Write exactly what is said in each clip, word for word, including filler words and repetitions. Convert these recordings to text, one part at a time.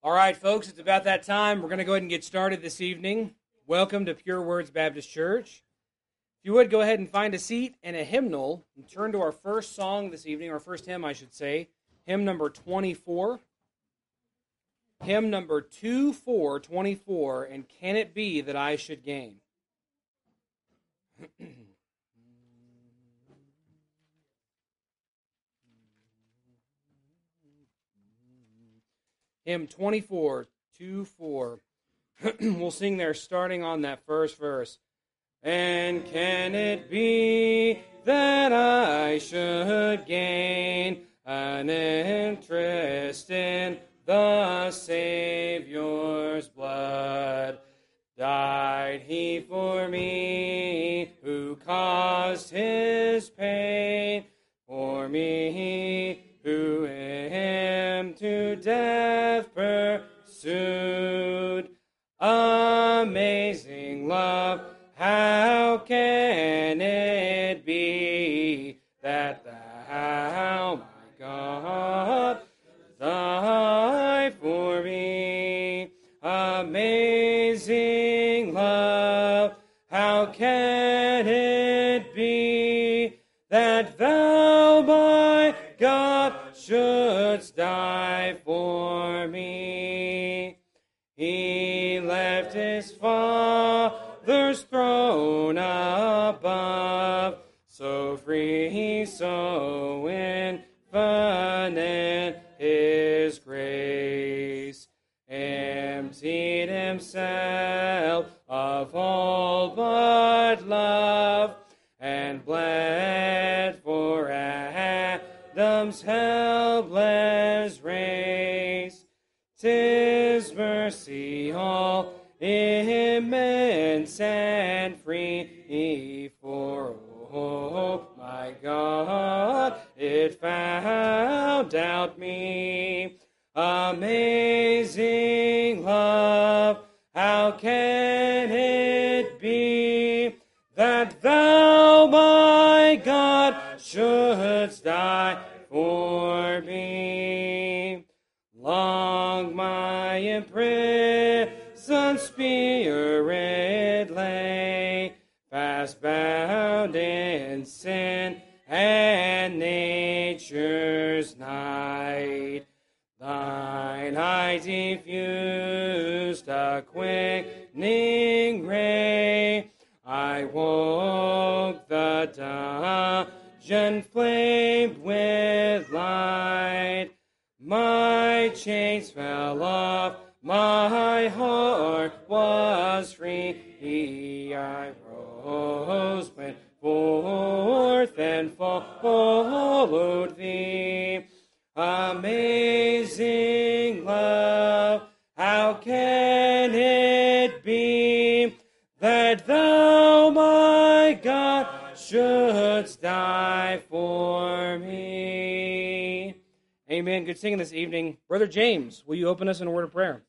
All right, folks, it's about that time. We're going to go ahead and get started this evening. Welcome to Pure Words Baptist Church. If you would, go ahead and find a seat and a hymnal and turn to our first song this evening, our first hymn, I should say, hymn number twenty-four. Hymn number two four twenty-four, and Can It Be That I Should Gain? Hymn twenty-four, two four. We'll sing there starting on that first verse. And can it be that I should gain an interest in the Savior's blood? Died he for me, who caused his pain, for me, who him to death pursued. Amazing love, how can it be that thou, my God, died for me? Amazing love, how can it be that thou, my God, shouldst die for me? He left his Father's throne above, so free, so infinite his grace, emptied himself of all but love, and bled for Adam's helpless race. 'Tis mercy all immense and free, for, oh, my God, it found out me. Amazing love, how can it be that thou, my God, shouldst die for me? Long my imprisoned spirit lay, fast bound in sin and nature's night. Thine eye diffused a quickening ray. I woke, the dungeon flamed with light. My chains fell off, my heart was free. I rose, went forth, and followed thee. Amazing love, how can it be that thou, my God, shouldst die for me? Amen. Good singing this evening. Brother James, will you open us in a word of prayer?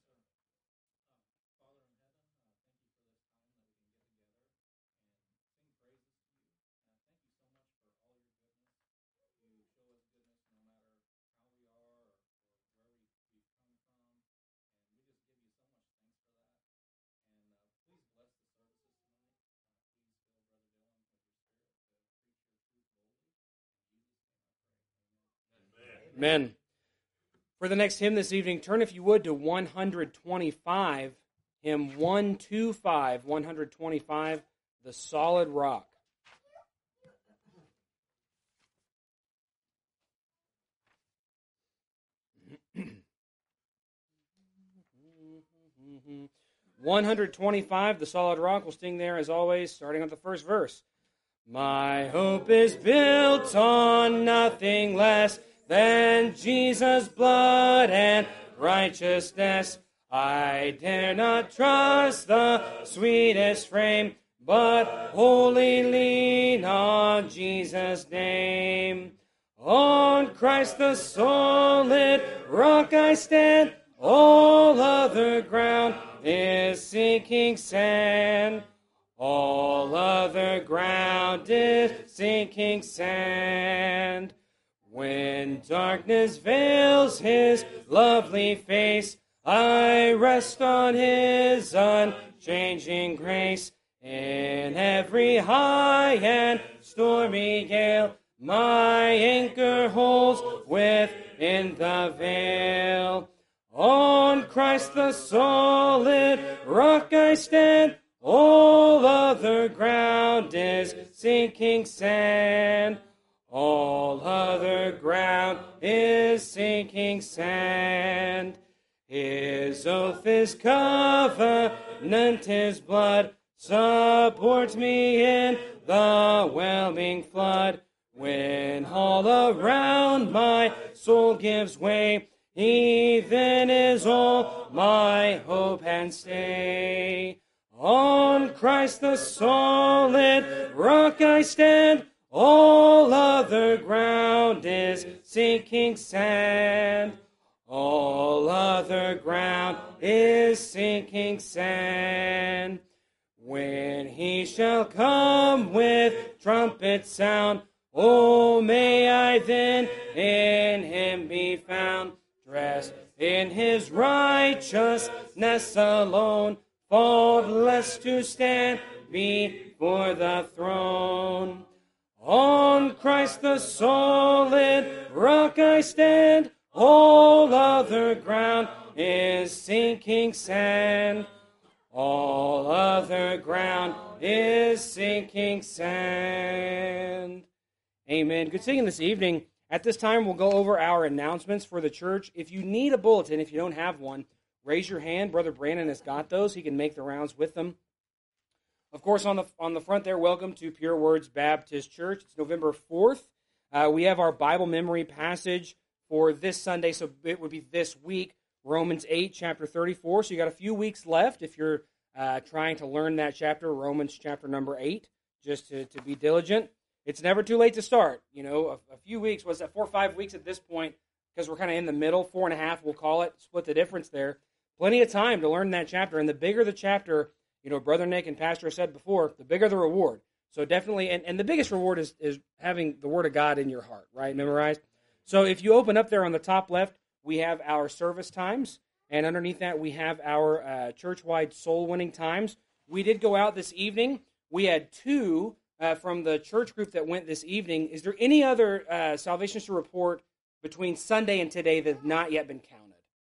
Amen. For the next hymn this evening, turn, if you would, to one twenty-five, hymn one twenty-five, one twenty-five, The Solid Rock. one twenty-five, The Solid Rock. We'll sing there, as always, starting at the first verse. My hope is built on nothing less than Jesus' blood and righteousness. I dare not trust the sweetest frame, but wholly lean on Jesus' name. On Christ the solid rock I stand, all other ground is sinking sand. All other ground is sinking sand. When darkness veils his lovely face, I rest on his unchanging grace. In every high and stormy gale, my anchor holds within the veil. On Christ the solid rock I stand, all other ground is sinking sand. All other ground is sinking sand. His oath is covenant, his blood support me in the whelming flood. When all around my soul gives way, he then is all my hope and stay. On Christ the solid rock I stand, all other ground is sinking sand. All other ground is sinking sand. When he shall come with trumpet sound, oh, may I then in him be found, dressed in his righteousness alone, faultless to stand before the throne. On Christ the solid rock I stand, all other ground is sinking sand. All other ground is sinking sand. Amen. Good singing this evening. At this time, we'll go over our announcements for the church. If you need a bulletin, if you don't have one, raise your hand. Brother Brandon has got those. He can make the rounds with them. Of course, on the on the front there, welcome to Pure Words Baptist Church. It's November fourth. Uh, we have our Bible memory passage for this Sunday, so it would be this week, Romans eight, chapter thirty-four. So you got a few weeks left if you're uh, trying to learn that chapter, Romans chapter number eight, just to, to be diligent. It's never too late to start. You know, a, a few weeks, was that four or five weeks at this point, because we're kind of in the middle, four and a half, we'll call it, split the difference there. Plenty of time to learn that chapter, and the bigger the chapter, you know, Brother Nick and Pastor said before, the bigger the reward. So definitely, and, and the biggest reward is, is having the Word of God in your heart, right, memorized. So if you open up there on the top left, we have our service times, and underneath that we have our uh, church-wide soul-winning times. We did go out this evening. We had two uh, from the church group that went this evening. Is there any other uh, salvations to report between Sunday and today that have not yet been counted?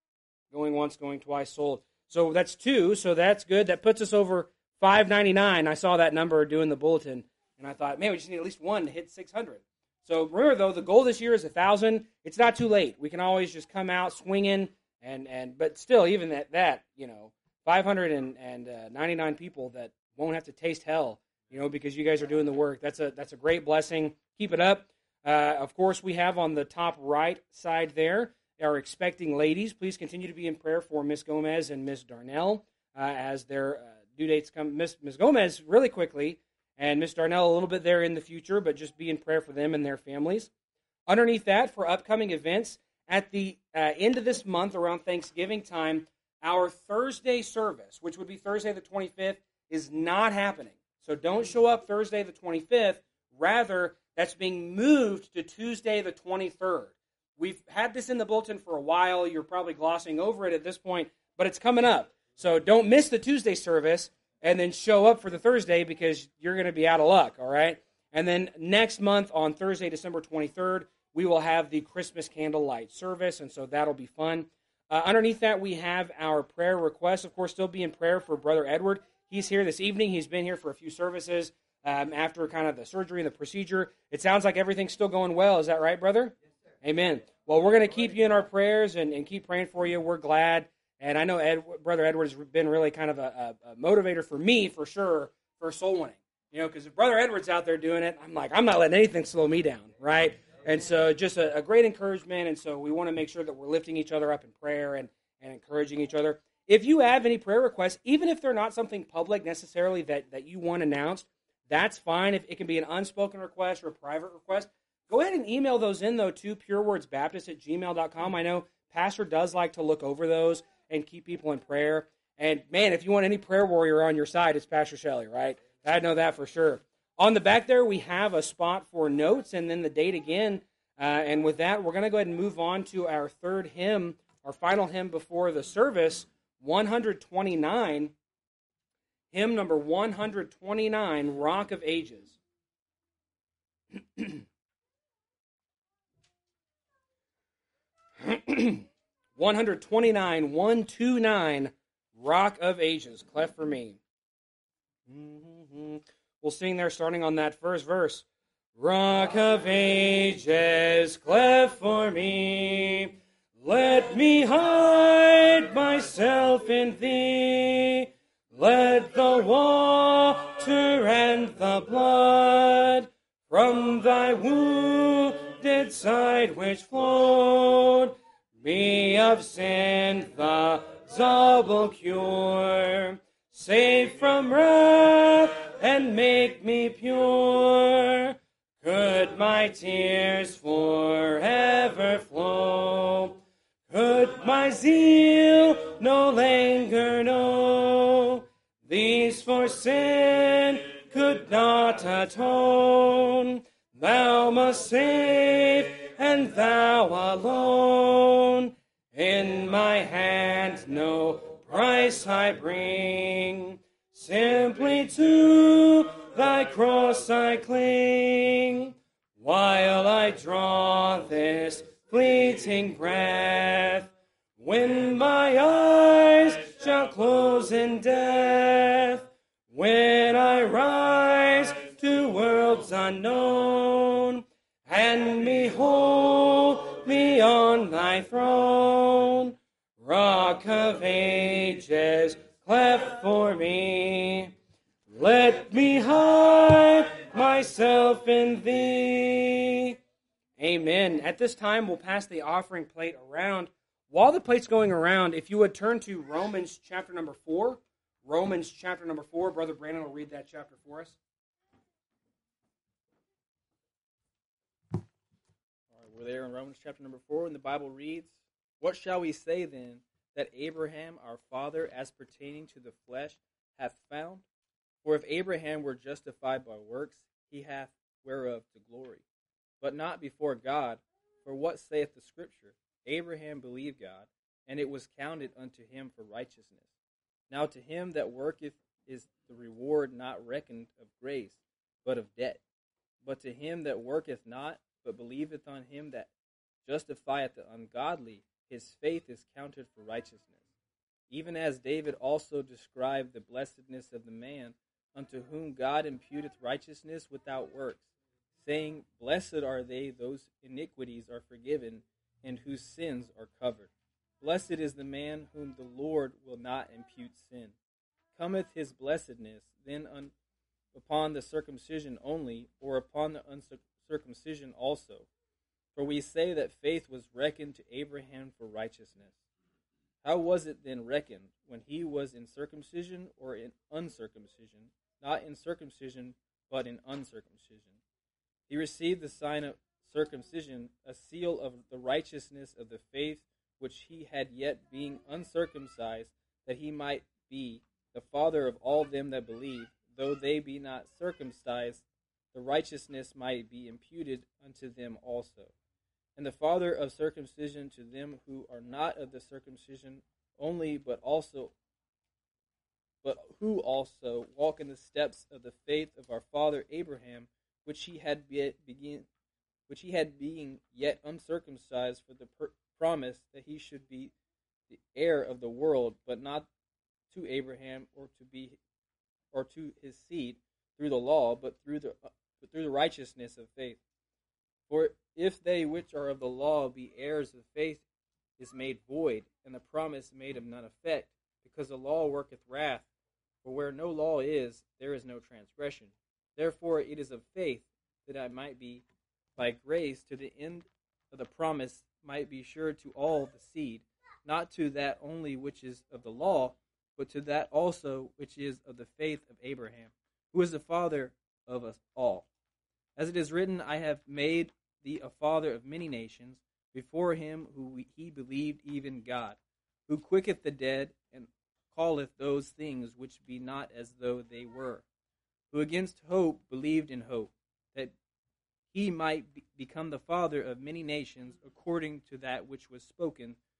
Going once, going twice, sold. So that's two, so that's good. That puts us over five ninety-nine. I saw that number doing the bulletin, and I thought, man, we just need at least one to hit six hundred. So remember, though, the goal this year is one thousand. It's not too late. We can always just come out swinging, and, and but still, even at that, you know, five hundred ninety-nine people that won't have to taste hell, you know, because you guys are doing the work. That's a that's a great blessing. Keep it up. Uh, of course, we have on the top right side there our expecting ladies. Please continue to be in prayer for Miss Gomez and Miss Darnell uh, as their uh, due dates come. Miss Miss Gomez really quickly, and Miss Darnell a little bit there in the future, but just be in prayer for them and their families. Underneath that, for upcoming events, at the uh, end of this month, around Thanksgiving time, our Thursday service, which would be Thursday the twenty-fifth, is not happening. So don't show up Thursday the twenty-fifth. Rather, that's being moved to Tuesday the twenty-third. We've had this in the bulletin for a while. You're probably glossing over it at this point, but it's coming up. So don't miss the Tuesday service and then show up for the Thursday because you're going to be out of luck, all right? And then next month on Thursday, December twenty-third, we will have the Christmas candlelight service, and so that'll be fun. Uh, underneath that, we have our prayer requests. Of course, still be in prayer for Brother Edward. He's here this evening. He's been here for a few services um, after kind of the surgery and the procedure. It sounds like everything's still going well. Is that right, brother? Yes, sir. Amen. Well, we're going to keep you in our prayers and, and keep praying for you. We're glad. And I know Ed, Brother Edward has been really kind of a, a, a motivator for me, for sure, for soul winning. You know, because if Brother Edward's out there doing it, I'm like, I'm not letting anything slow me down, right? And so just a, a great encouragement. And so we want to make sure that we're lifting each other up in prayer and, and encouraging each other. If you have any prayer requests, even if they're not something public necessarily that, that you want announced, that's fine. If it can be an unspoken request or a private request, go ahead and email those in, though, to purewordsbaptist at gmail dot com. I know Pastor does like to look over those and keep people in prayer. And, man, if you want any prayer warrior on your side, it's Pastor Shelley, right? I know that for sure. On the back there, we have a spot for notes and then the date again. Uh, and with that, we're going to go ahead and move on to our third hymn our final hymn before the service, one twenty-nine, hymn number one twenty-nine, Rock of Ages. one twenty-nine, one twenty-nine, Rock of Ages, cleft for me. We'll sing there starting on that first verse. Rock of Ages, cleft for me, let me hide myself in thee. Let the water and the blood from thy wounded side which flowed be of sin the double cure. Save from wrath and make me pure. Could my tears forever flow? Could my zeal no longer know? These for sin could not atone. Thou must save, and thou alone. In my hand no price I bring. Simply to thy cross I cling. While I draw this fleeting breath, when my eyes shall close in death, when I rise to worlds unknown, and behold thee on thy throne, Rock of Ages, cleft for me, let me hide myself in thee. Amen. At this time, we'll pass the offering plate around. While the plate's going around, if you would turn to Romans chapter number four. Romans chapter number four. Brother Brandon will read that chapter for us. All right, we're there in Romans chapter number four, and the Bible reads, What shall we say then that Abraham our father, as pertaining to the flesh, hath found? For if Abraham were justified by works, he hath whereof to glory, but not before God. For what saith the Scripture? Abraham believed God, and it was counted unto him for righteousness. Now to him that worketh is the reward not reckoned of grace, but of debt. But to him that worketh not, but believeth on him that justifieth the ungodly, his faith is counted for righteousness. Even as David also described the blessedness of the man unto whom God imputeth righteousness without works, saying, Blessed are they those iniquities are forgiven, and whose sins are covered. Blessed is the man whom the Lord will not impute sin. Cometh his blessedness then un- upon the circumcision only, or upon the uncircumcision also? For we say that faith was reckoned to Abraham for righteousness. How was it then reckoned, when he was in circumcision or in uncircumcision? Not in circumcision, but in uncircumcision. He received the sign of circumcision, a seal of the righteousness of the faith which he had yet being uncircumcised, that he might be the father of all them that believe, though they be not circumcised, the righteousness might be imputed unto them also. And the father of circumcision to them who are not of the circumcision only, but also but who also walk in the steps of the faith of our father Abraham, which he had be, begin, which he had being yet uncircumcised, for the per, promise that he should be the heir of the world, but not to Abraham or to be or to his seed through the law, but through the uh, but through the righteousness of faith. For if they which are of the law be heirs of faith, is made void, and the promise made of none effect, because the law worketh wrath. For where no law is, there is no transgression. Therefore it is of faith, that I might be by grace to the end of the promise might be sure to all the seed, not to that only which is of the law, but to that also which is of the faith of Abraham, who is the father of us all. As it is written, I have made thee a father of many nations, before him who he believed, even God, who quicketh the dead, and calleth those things which be not as though they were, who against hope believed in hope, that he might be become the father of many nations, according to that which was spoken,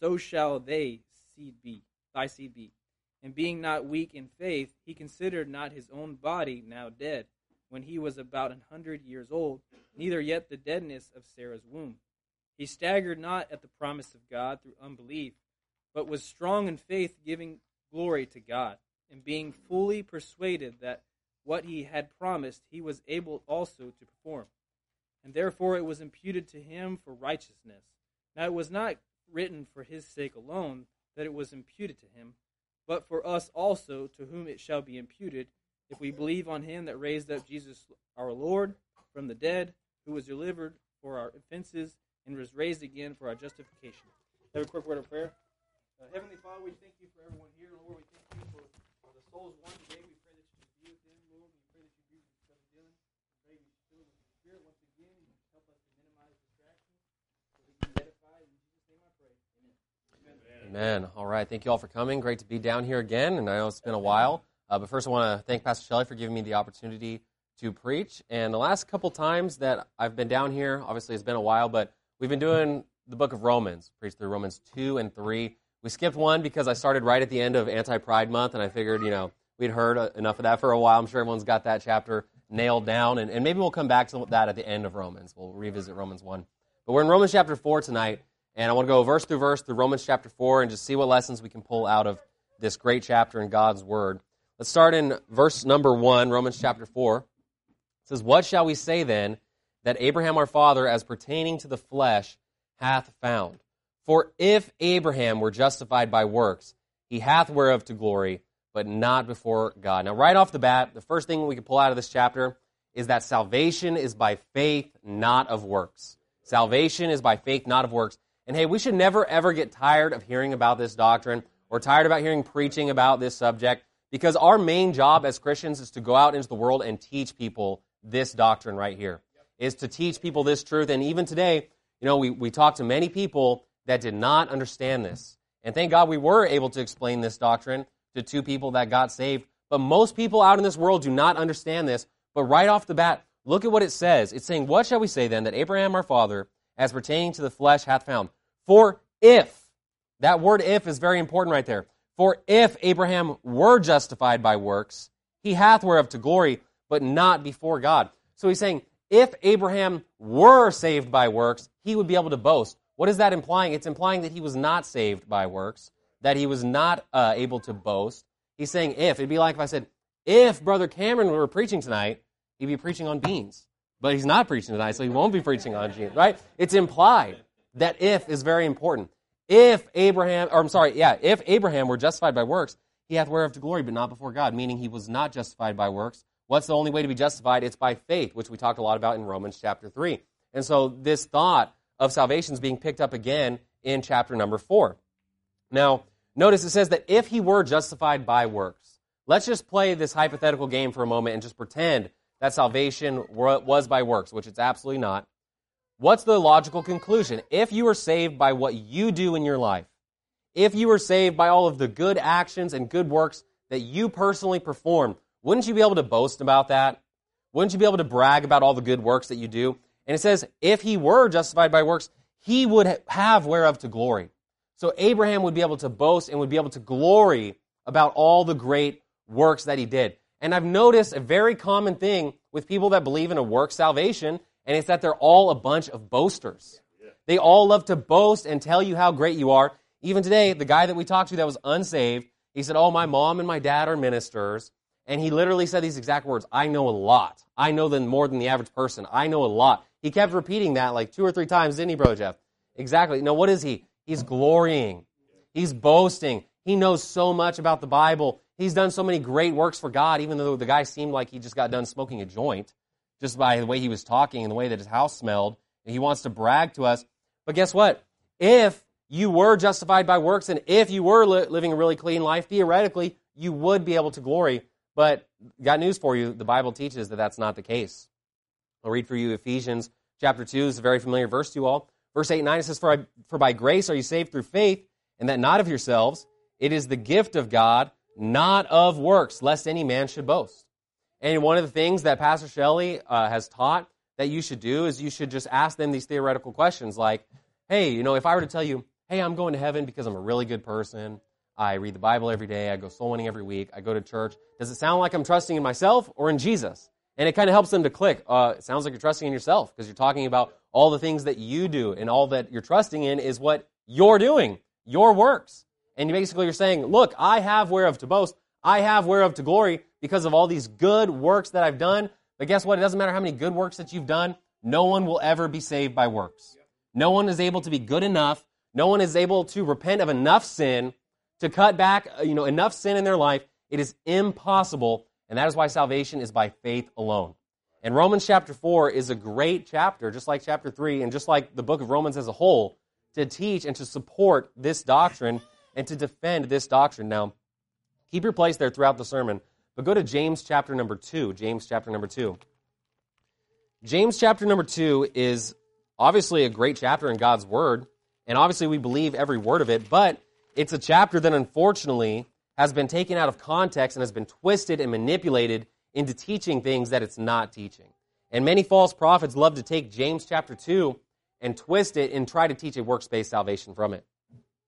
so shall they seed be, thy seed be. And being not weak in faith, he considered not his own body now dead, when he was about an hundred years old, neither yet the deadness of Sarah's womb. He staggered not at the promise of God through unbelief, but was strong in faith, giving glory to God, and being fully persuaded that what he had promised he was able also to perform. And therefore it was imputed to him for righteousness. Now it was not written for his sake alone that it was imputed to him, but for us also, to whom it shall be imputed, if we believe on him that raised up Jesus our Lord from the dead, who was delivered for our offenses and was raised again for our justification. Have a quick word of prayer. Uh, Heavenly Father, we thank you for everyone here. Lord, we thank you for, for the souls won today. We pray that you be with them, Lord. We pray that you be with Brother Dylan. We pray that you fill with the Spirit once again and help us to minimize distractions so we can edify. In Jesus' name I pray. Amen. Amen. All right. Thank you all for coming. Great to be down here again. And I know it's been a while. Uh, but first I want to thank Pastor Shelley for giving me the opportunity to preach. And the last couple times that I've been down here, obviously it's been a while, but we've been doing the book of Romans, preached through Romans two and three. We skipped one because I started right at the end of Anti-Pride Month, and I figured, you know, we'd heard enough of that for a while. I'm sure everyone's got that chapter nailed down, and, and maybe we'll come back to that at the end of Romans. We'll revisit Romans one. But we're in Romans chapter four tonight, and I want to go verse through verse through Romans chapter four and just see what lessons we can pull out of this great chapter in God's Word. Let's start in verse number one, Romans chapter four. It says, "What shall we say then that Abraham our father, as pertaining to the flesh, hath found? For if Abraham were justified by works, he hath whereof to glory, but not before God." Now, right off the bat, the first thing we can pull out of this chapter is that salvation is by faith, not of works. Salvation is by faith, not of works. And hey, we should never, ever get tired of hearing about this doctrine or tired about hearing preaching about this subject, because our main job as Christians is to go out into the world and teach people this doctrine right here, is to teach people this truth. And even today, you know, we, we talk to many people that did not understand this. And thank God we were able to explain this doctrine to two people that got saved. But most people out in this world do not understand this. But right off the bat, look at what it says. It's saying, "What shall we say then that Abraham our father, as pertaining to the flesh, hath found? For if," that word if is very important right there. "For if Abraham were justified by works, he hath whereof to glory, but not before God." So he's saying, if Abraham were saved by works, he would be able to boast. What is that implying? It's implying that he was not saved by works, that he was not uh, able to boast. He's saying if. It'd be like if I said, if Brother Cameron were preaching tonight, he'd be preaching on beans. But he's not preaching tonight, so he won't be preaching on beans, right? It's implied. That if is very important. If Abraham, or I'm sorry, yeah, if Abraham were justified by works, he hath whereof to glory, but not before God, meaning he was not justified by works. What's the only way to be justified? It's by faith, which we talked a lot about in Romans chapter three. And so this thought of salvation is being picked up again in chapter number four. Now, notice it says that if he were justified by works, let's just play this hypothetical game for a moment and just pretend that salvation was by works, which it's absolutely not. What's the logical conclusion? If you are saved by what you do in your life, if you were saved by all of the good actions and good works that you personally perform, wouldn't you be able to boast about that? Wouldn't you be able to brag about all the good works that you do? And it says, if he were justified by works, he would have whereof to glory. So Abraham would be able to boast and would be able to glory about all the great works that he did. And I've noticed a very common thing with people that believe in a work salvation, and it's that they're all a bunch of boasters. They all love to boast and tell you how great you are. Even today, the guy that we talked to that was unsaved, he said, oh, my mom and my dad are ministers. And he literally said these exact words, I know a lot. I know them more than the average person. I know a lot. He kept repeating that like two or three times, didn't he, Brother Jeff? Exactly. Now, what is he? He's glorying. He's boasting. He knows so much about the Bible. He's done so many great works for God, even though the guy seemed like he just got done smoking a joint, just by the way he was talking and the way that his house smelled. And he wants to brag to us. But guess what? If you were justified by works and if you were li- living a really clean life, theoretically, you would be able to glory. But got news for you. The Bible teaches that that's not the case. I'll read for you Ephesians chapter two. It's a very familiar verse to you all. Verse eight and nine, it says, For, I, for by grace are you saved through faith, and that not of yourselves. It is the gift of God, not of works, lest any man should boast. And one of the things that Pastor Shelley uh, has taught that you should do is you should just ask them these theoretical questions like, hey, you know, if I were to tell you, hey, I'm going to heaven because I'm a really good person. I read the Bible every day. I go soul winning every week. I go to church. Does it sound like I'm trusting in myself or in Jesus? And it kind of helps them to click. Uh, it sounds like you're trusting in yourself because you're talking about all the things that you do, and all that you're trusting in is what you're doing, your works. And basically you're saying, look, I have whereof to boast. I have whereof to glory because of all these good works that I've done. But guess what? It doesn't matter how many good works that you've done. No one will ever be saved by works. No one is able to be good enough. No one is able to repent of enough sin to cut back, you know, enough sin in their life. It is impossible, and that is why salvation is by faith alone. And Romans chapter four is a great chapter, just like chapter three, and just like the book of Romans as a whole, to teach and to support this doctrine and to defend this doctrine. Now, keep your place there throughout the sermon, but go to James chapter number two. James chapter number two. James chapter number two is obviously a great chapter in God's Word, and obviously we believe every word of it, but it's a chapter that unfortunately has been taken out of context and has been twisted and manipulated into teaching things that it's not teaching. And many false prophets love to take James chapter two and twist it and try to teach a works-based salvation from it.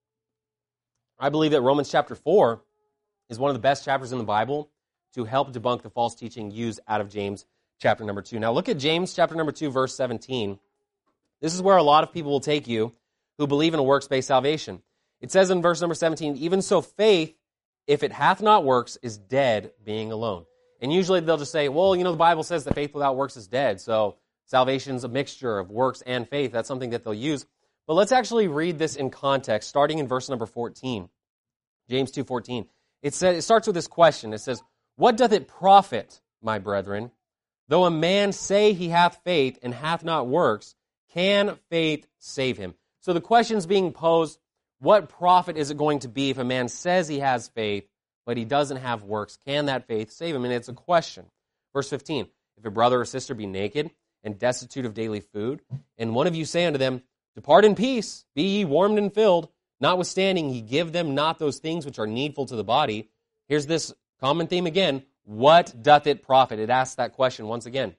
I believe that Romans chapter four is one of the best chapters in the Bible to help debunk the false teaching used out of James chapter number two. Now look at James chapter number two, verse seventeen. This is where a lot of people will take you who believe in a works-based salvation. It says in verse number seventeen, even so faith, if it hath not works, is dead, being alone. And usually they'll just say, well, you know, the Bible says that faith without works is dead, so salvation's a mixture of works and faith. That's something that they'll use. But let's actually read this in context, starting in verse number fourteen. James two fourteen. It says, it starts with this question. It says, what doth it profit, my brethren, though a man say he hath faith and hath not works, can faith save him? So the question's being posed, what profit is it going to be if a man says he has faith, but he doesn't have works? Can that faith save him? And it's a question. Verse fifteen, if a brother or sister be naked and destitute of daily food, and one of you say unto them, depart in peace, be ye warmed and filled, notwithstanding ye give them not those things which are needful to the body. Here's this common theme again. What doth it profit? It asks that question once again.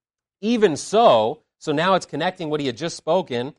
Even so, so now it's connecting what he had just spoken,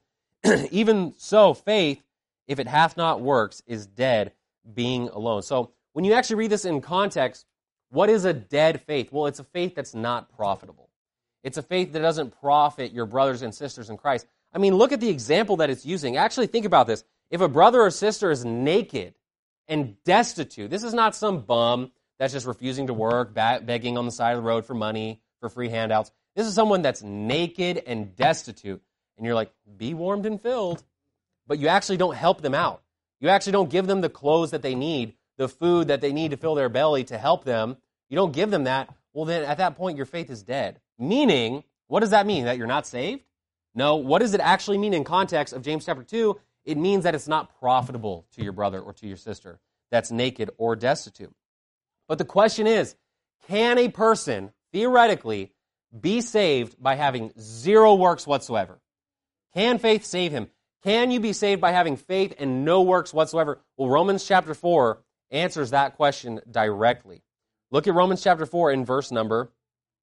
even so faith, if it hath not works, is dead, being alone. So when you actually read this in context, what is a dead faith? Well, it's a faith that's not profitable. It's a faith that doesn't profit your brothers and sisters in Christ. I mean, look at the example that it's using. Actually, think about this. If a brother or sister is naked and destitute, this is not some bum that's just refusing to work, begging on the side of the road for money, for free handouts. This is someone that's naked and destitute. And you're like, be warmed and filled. But you actually don't help them out. You actually don't give them the clothes that they need, the food that they need to fill their belly to help them. You don't give them that. Well, then at that point, your faith is dead. Meaning, what does that mean? That you're not saved? No. What does it actually mean in context of James chapter two? It means that it's not profitable to your brother or to your sister that's naked or destitute. But the question is, can a person theoretically be saved by having zero works whatsoever? Can faith save him? Can you be saved by having faith and no works whatsoever? Well, Romans chapter four answers that question directly. Look at Romans chapter four in verse number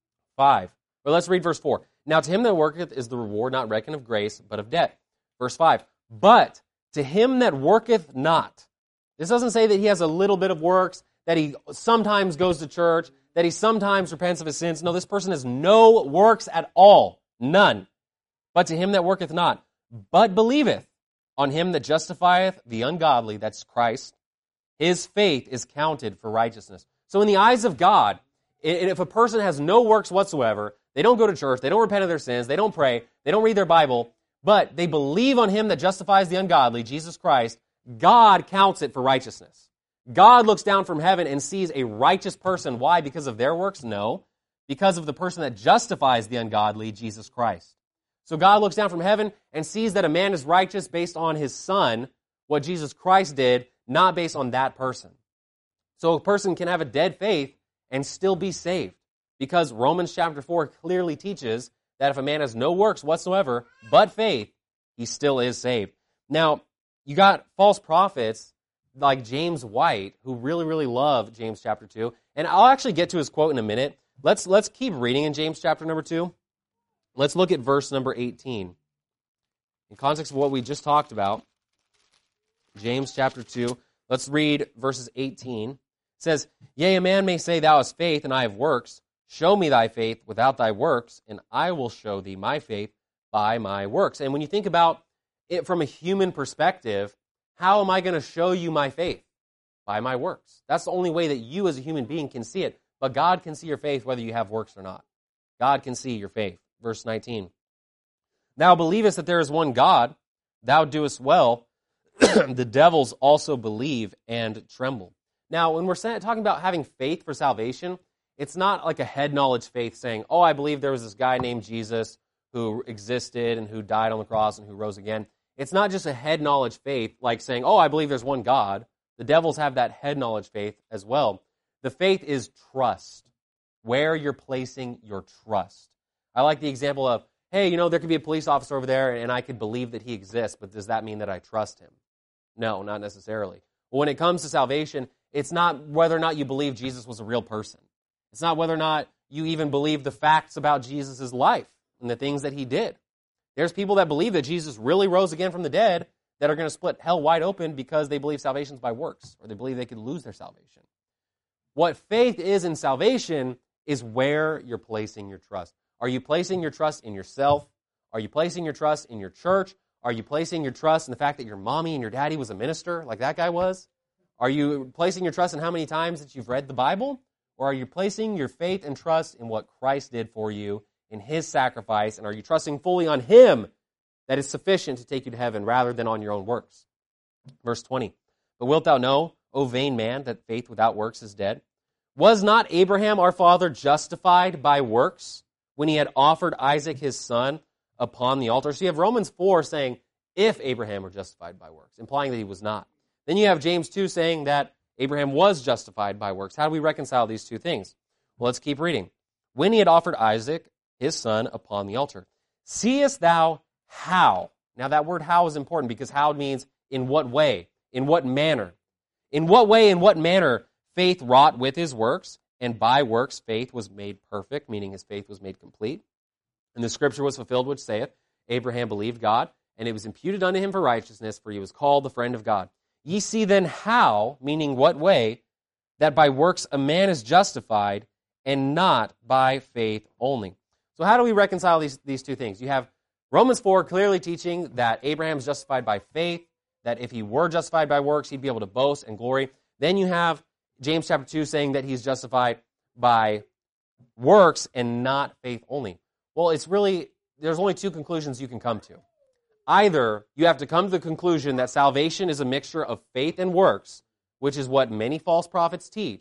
five. Or let's read verse four. Now to him that worketh is the reward not reckoned of grace, but of debt. Verse five. But to him that worketh not. This doesn't say that he has a little bit of works, that he sometimes goes to church, that he sometimes repents of his sins. No, this person has no works at all. None. But to him that worketh not, but believeth on him that justifieth the ungodly, that's Christ, his faith is counted for righteousness. So in the eyes of God, if a person has no works whatsoever, they don't go to church, they don't repent of their sins, they don't pray, they don't read their Bible, but they believe on him that justifies the ungodly, Jesus Christ, God counts it for righteousness. God looks down from heaven and sees a righteous person. Why? Because of their works? No. Because of the person that justifies the ungodly, Jesus Christ. So God looks down from heaven and sees that a man is righteous based on his Son, what Jesus Christ did, not based on that person. So a person can have a dead faith and still be saved, because Romans chapter four clearly teaches that if a man has no works whatsoever but faith, he still is saved. Now, you got false prophets like James White who really, really love James chapter two, and I'll actually get to his quote in a minute. Let's, let's keep reading in James chapter number two. Let's look at verse number eighteen. In context of what we just talked about, James chapter two. Let's read verses eighteen. It says, Yea, a man may say, Thou hast faith, and I have works. Show me thy faith without thy works, and I will show thee my faith by my works. And when you think about it from a human perspective, how am I going to show you my faith? By my works. That's the only way that you as a human being can see it. But God can see your faith whether you have works or not. God can see your faith. Verse nineteen. Thou believest that there is one God, thou doest well. The devils also believe and tremble. Now, when we're talking about having faith for salvation, it's not like a head knowledge faith saying, oh, I believe there was this guy named Jesus who existed and who died on the cross and who rose again. It's not just a head knowledge faith like saying, oh, I believe there's one God. The devils have that head knowledge faith as well. The faith is trust, where you're placing your trust. I like the example of, hey, you know, there could be a police officer over there and I could believe that he exists, but does that mean that I trust him? No, not necessarily. But when it comes to salvation, it's not whether or not you believe Jesus was a real person. It's not whether or not you even believe the facts about Jesus' life and the things that he did. There's people that believe that Jesus really rose again from the dead that are going to split hell wide open because they believe salvation is by works, or they believe they could lose their salvation. What faith is in salvation is where you're placing your trust. Are you placing your trust in yourself? Are you placing your trust in your church? Are you placing your trust in the fact that your mommy and your daddy was a minister like that guy was? Are you placing your trust in how many times that you've read the Bible? Or are you placing your faith and trust in what Christ did for you, in his sacrifice, and are you trusting fully on him that is sufficient to take you to heaven rather than on your own works? Verse twenty, But wilt thou know, O vain man, that faith without works is dead? Was not Abraham our father justified by works when he had offered Isaac his son upon the altar? So you have Romans four saying, if Abraham were justified by works, implying that he was not. Then you have James two saying that Abraham was justified by works. How do we reconcile these two things? Well, let's keep reading. When he had offered Isaac his son upon the altar, seest thou how? Now that word how is important because how means in what way, in what manner. In what way, in what manner faith wrought with his works, and by works faith was made perfect, meaning his faith was made complete. And the scripture was fulfilled which saith, Abraham believed God, and it was imputed unto him for righteousness, for he was called the friend of God. Ye see then how, meaning what way, that by works a man is justified, and not by faith only. So how do we reconcile these, these two things? You have Romans four clearly teaching that Abraham is justified by faith, that if he were justified by works, he'd be able to boast and glory. Then you have James chapter two saying that he's justified by works and not faith only. Well, it's really, there's only two conclusions you can come to. Either you have to come to the conclusion that salvation is a mixture of faith and works, which is what many false prophets teach,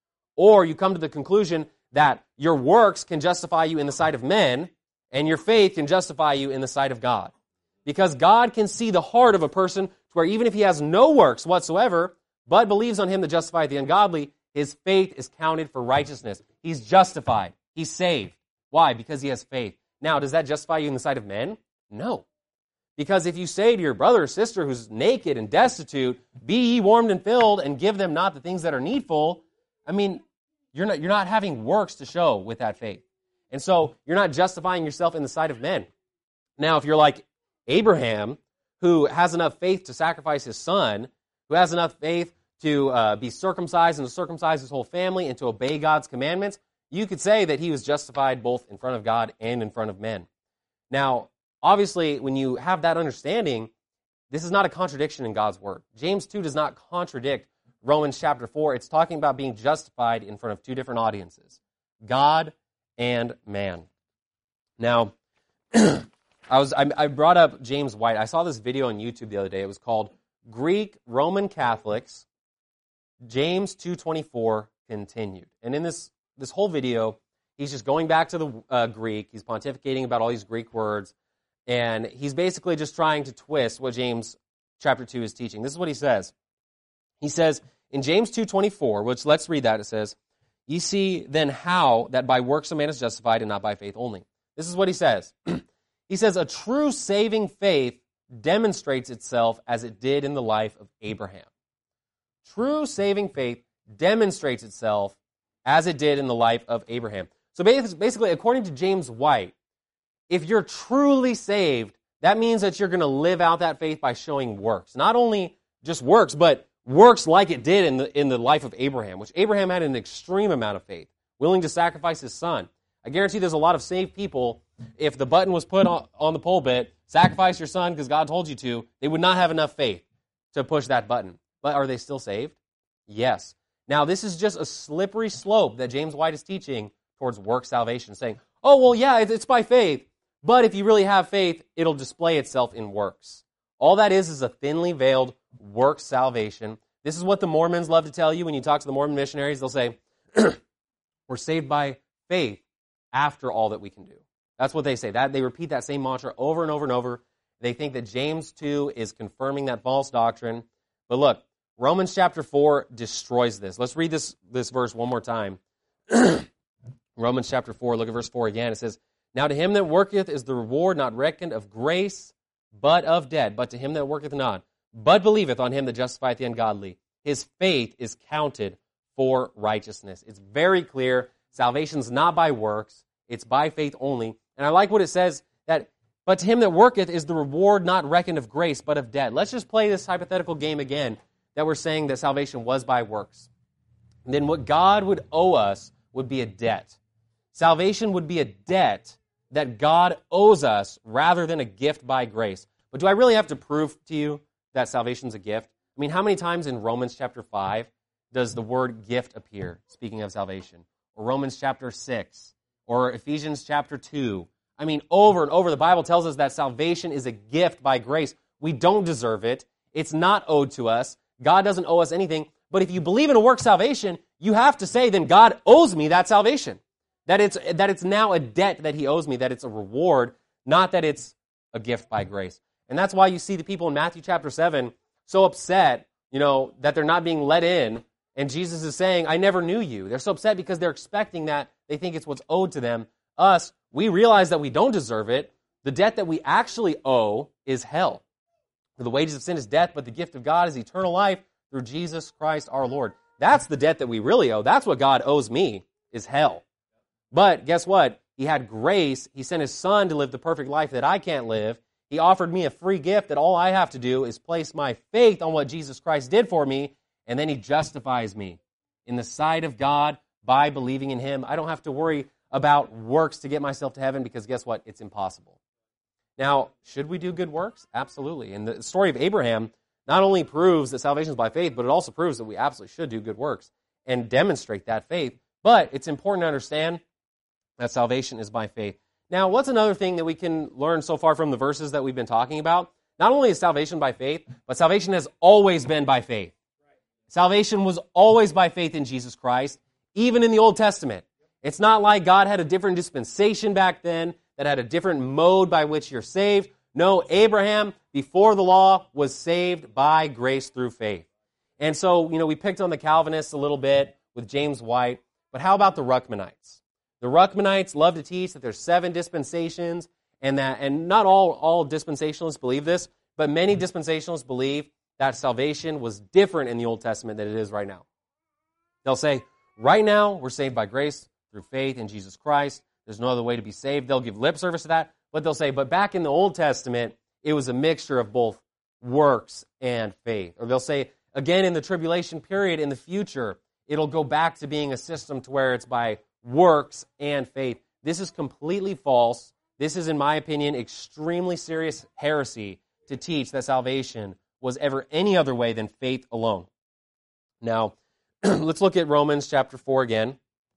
or you come to the conclusion that your works can justify you in the sight of men, and your faith can justify you in the sight of God. Because God can see the heart of a person to where even if he has no works whatsoever, but believes on him that justifieth the ungodly, his faith is counted for righteousness. He's justified. He's saved. Why? Because he has faith. Now, does that justify you in the sight of men? No. Because if you say to your brother or sister who's naked and destitute, be ye warmed and filled, and give them not the things that are needful, I mean, you're not, you're not having works to show with that faith. And so you're not justifying yourself in the sight of men. Now, if you're like Abraham, who has enough faith to sacrifice his son, who has enough faith to uh, be circumcised and to circumcise his whole family and to obey God's commandments, you could say that he was justified both in front of God and in front of men. Now, obviously, when you have that understanding, this is not a contradiction in God's word. James two does not contradict Romans chapter four. It's talking about being justified in front of two different audiences, God and man. Now, I was I, I brought up James White. I saw this video on YouTube the other day. It was called Greek Roman Catholics, James two twenty-four continued. And in this, this whole video, he's just going back to the uh, Greek. He's pontificating about all these Greek words. And he's basically just trying to twist what James chapter two is teaching. This is what he says. He says, in James two twenty-four, which let's read that, it says, Ye see then how that by works a man is justified and not by faith only. This is what he says. He says, a true saving faith demonstrates itself as it did in the life of Abraham. True saving faith demonstrates itself as it did in the life of Abraham. So basically, according to James White, if you're truly saved, that means that you're going to live out that faith by showing works. Not only just works, but works like it did in the in the life of Abraham, which Abraham had an extreme amount of faith, willing to sacrifice his son. I guarantee there's a lot of saved people, if the button was put on, on the pulpit, sacrifice your son because God told you to, they would not have enough faith to push that button. But are they still saved? Yes. Now, this is just a slippery slope that James White is teaching towards work salvation, saying, oh, well, yeah, it's by faith, but if you really have faith, it'll display itself in works. All that is is a thinly veiled work salvation. This is what the Mormons love to tell you when you talk to the Mormon missionaries. They'll say, we're saved by faith after all that we can do. That's what they say. That they repeat that same mantra over and over and over. They think that James two is confirming that false doctrine. But look, Romans chapter four destroys this. Let's read this, this verse one more time. Romans chapter four, look at verse four again. It says, now to him that worketh is the reward not reckoned of grace, but of debt. But to him that worketh not, but believeth on him that justifieth the ungodly, his faith is counted for righteousness. It's very clear. Salvation's not by works. It's by faith only. And I like what it says, that, but to him that worketh is the reward not reckoned of grace, but of debt. Let's just play this hypothetical game again, that we're saying that salvation was by works. And then what God would owe us would be a debt. Salvation would be a debt that God owes us rather than a gift by grace. But do I really have to prove to you that salvation's a gift? I mean, how many times in Romans chapter five does the word gift appear, speaking of salvation? Or Romans chapter six, or Ephesians chapter two. I mean, over and over, the Bible tells us that salvation is a gift by grace. We don't deserve it. It's not owed to us. God doesn't owe us anything. But if you believe in a work salvation, you have to say, then God owes me that salvation. That it's, that it's now a debt that he owes me, that it's a reward, not that it's a gift by grace. And that's why you see the people in Matthew chapter seven so upset, you know, that they're not being let in. And Jesus is saying, I never knew you. They're so upset because they're expecting that. They think it's what's owed to them. Us, we realize that we don't deserve it. The debt that we actually owe is hell. For the wages of sin is death, but the gift of God is eternal life through Jesus Christ our Lord. That's the debt that we really owe. That's what God owes me, is hell. But guess what? He had grace. He sent his son to live the perfect life that I can't live. He offered me a free gift that all I have to do is place my faith on what Jesus Christ did for me, and then he justifies me in the sight of God by believing in him. I don't have to worry about works to get myself to heaven because guess what? It's impossible. Now, should we do good works? Absolutely. And the story of Abraham not only proves that salvation is by faith, but it also proves that we absolutely should do good works and demonstrate that faith. But it's important to understand that salvation is by faith. Now, what's another thing that we can learn so far from the verses that we've been talking about? Not only is salvation by faith, but salvation has always been by faith. Salvation was always by faith in Jesus Christ, even in the Old Testament. It's not like God had a different dispensation back then that had a different mode by which you're saved. No, Abraham, before the law, was saved by grace through faith. And so, you know, we picked on the Calvinists a little bit with James White, but how about the Ruckmanites? The Ruckmanites love to teach that there's seven dispensations, and that, and not all, all dispensationalists believe this, but many dispensationalists believe that salvation was different in the Old Testament than it is right now. They'll say, right now, we're saved by grace through faith in Jesus Christ. There's no other way to be saved. They'll give lip service to that, but they'll say, but back in the Old Testament, it was a mixture of both works and faith. Or they'll say, again, in the tribulation period, in the future, it'll go back to being a system to where it's by works and faith. This is completely false. This is, in my opinion, extremely serious heresy to teach that salvation was ever any other way than faith alone. Now, let's look at Romans chapter four again.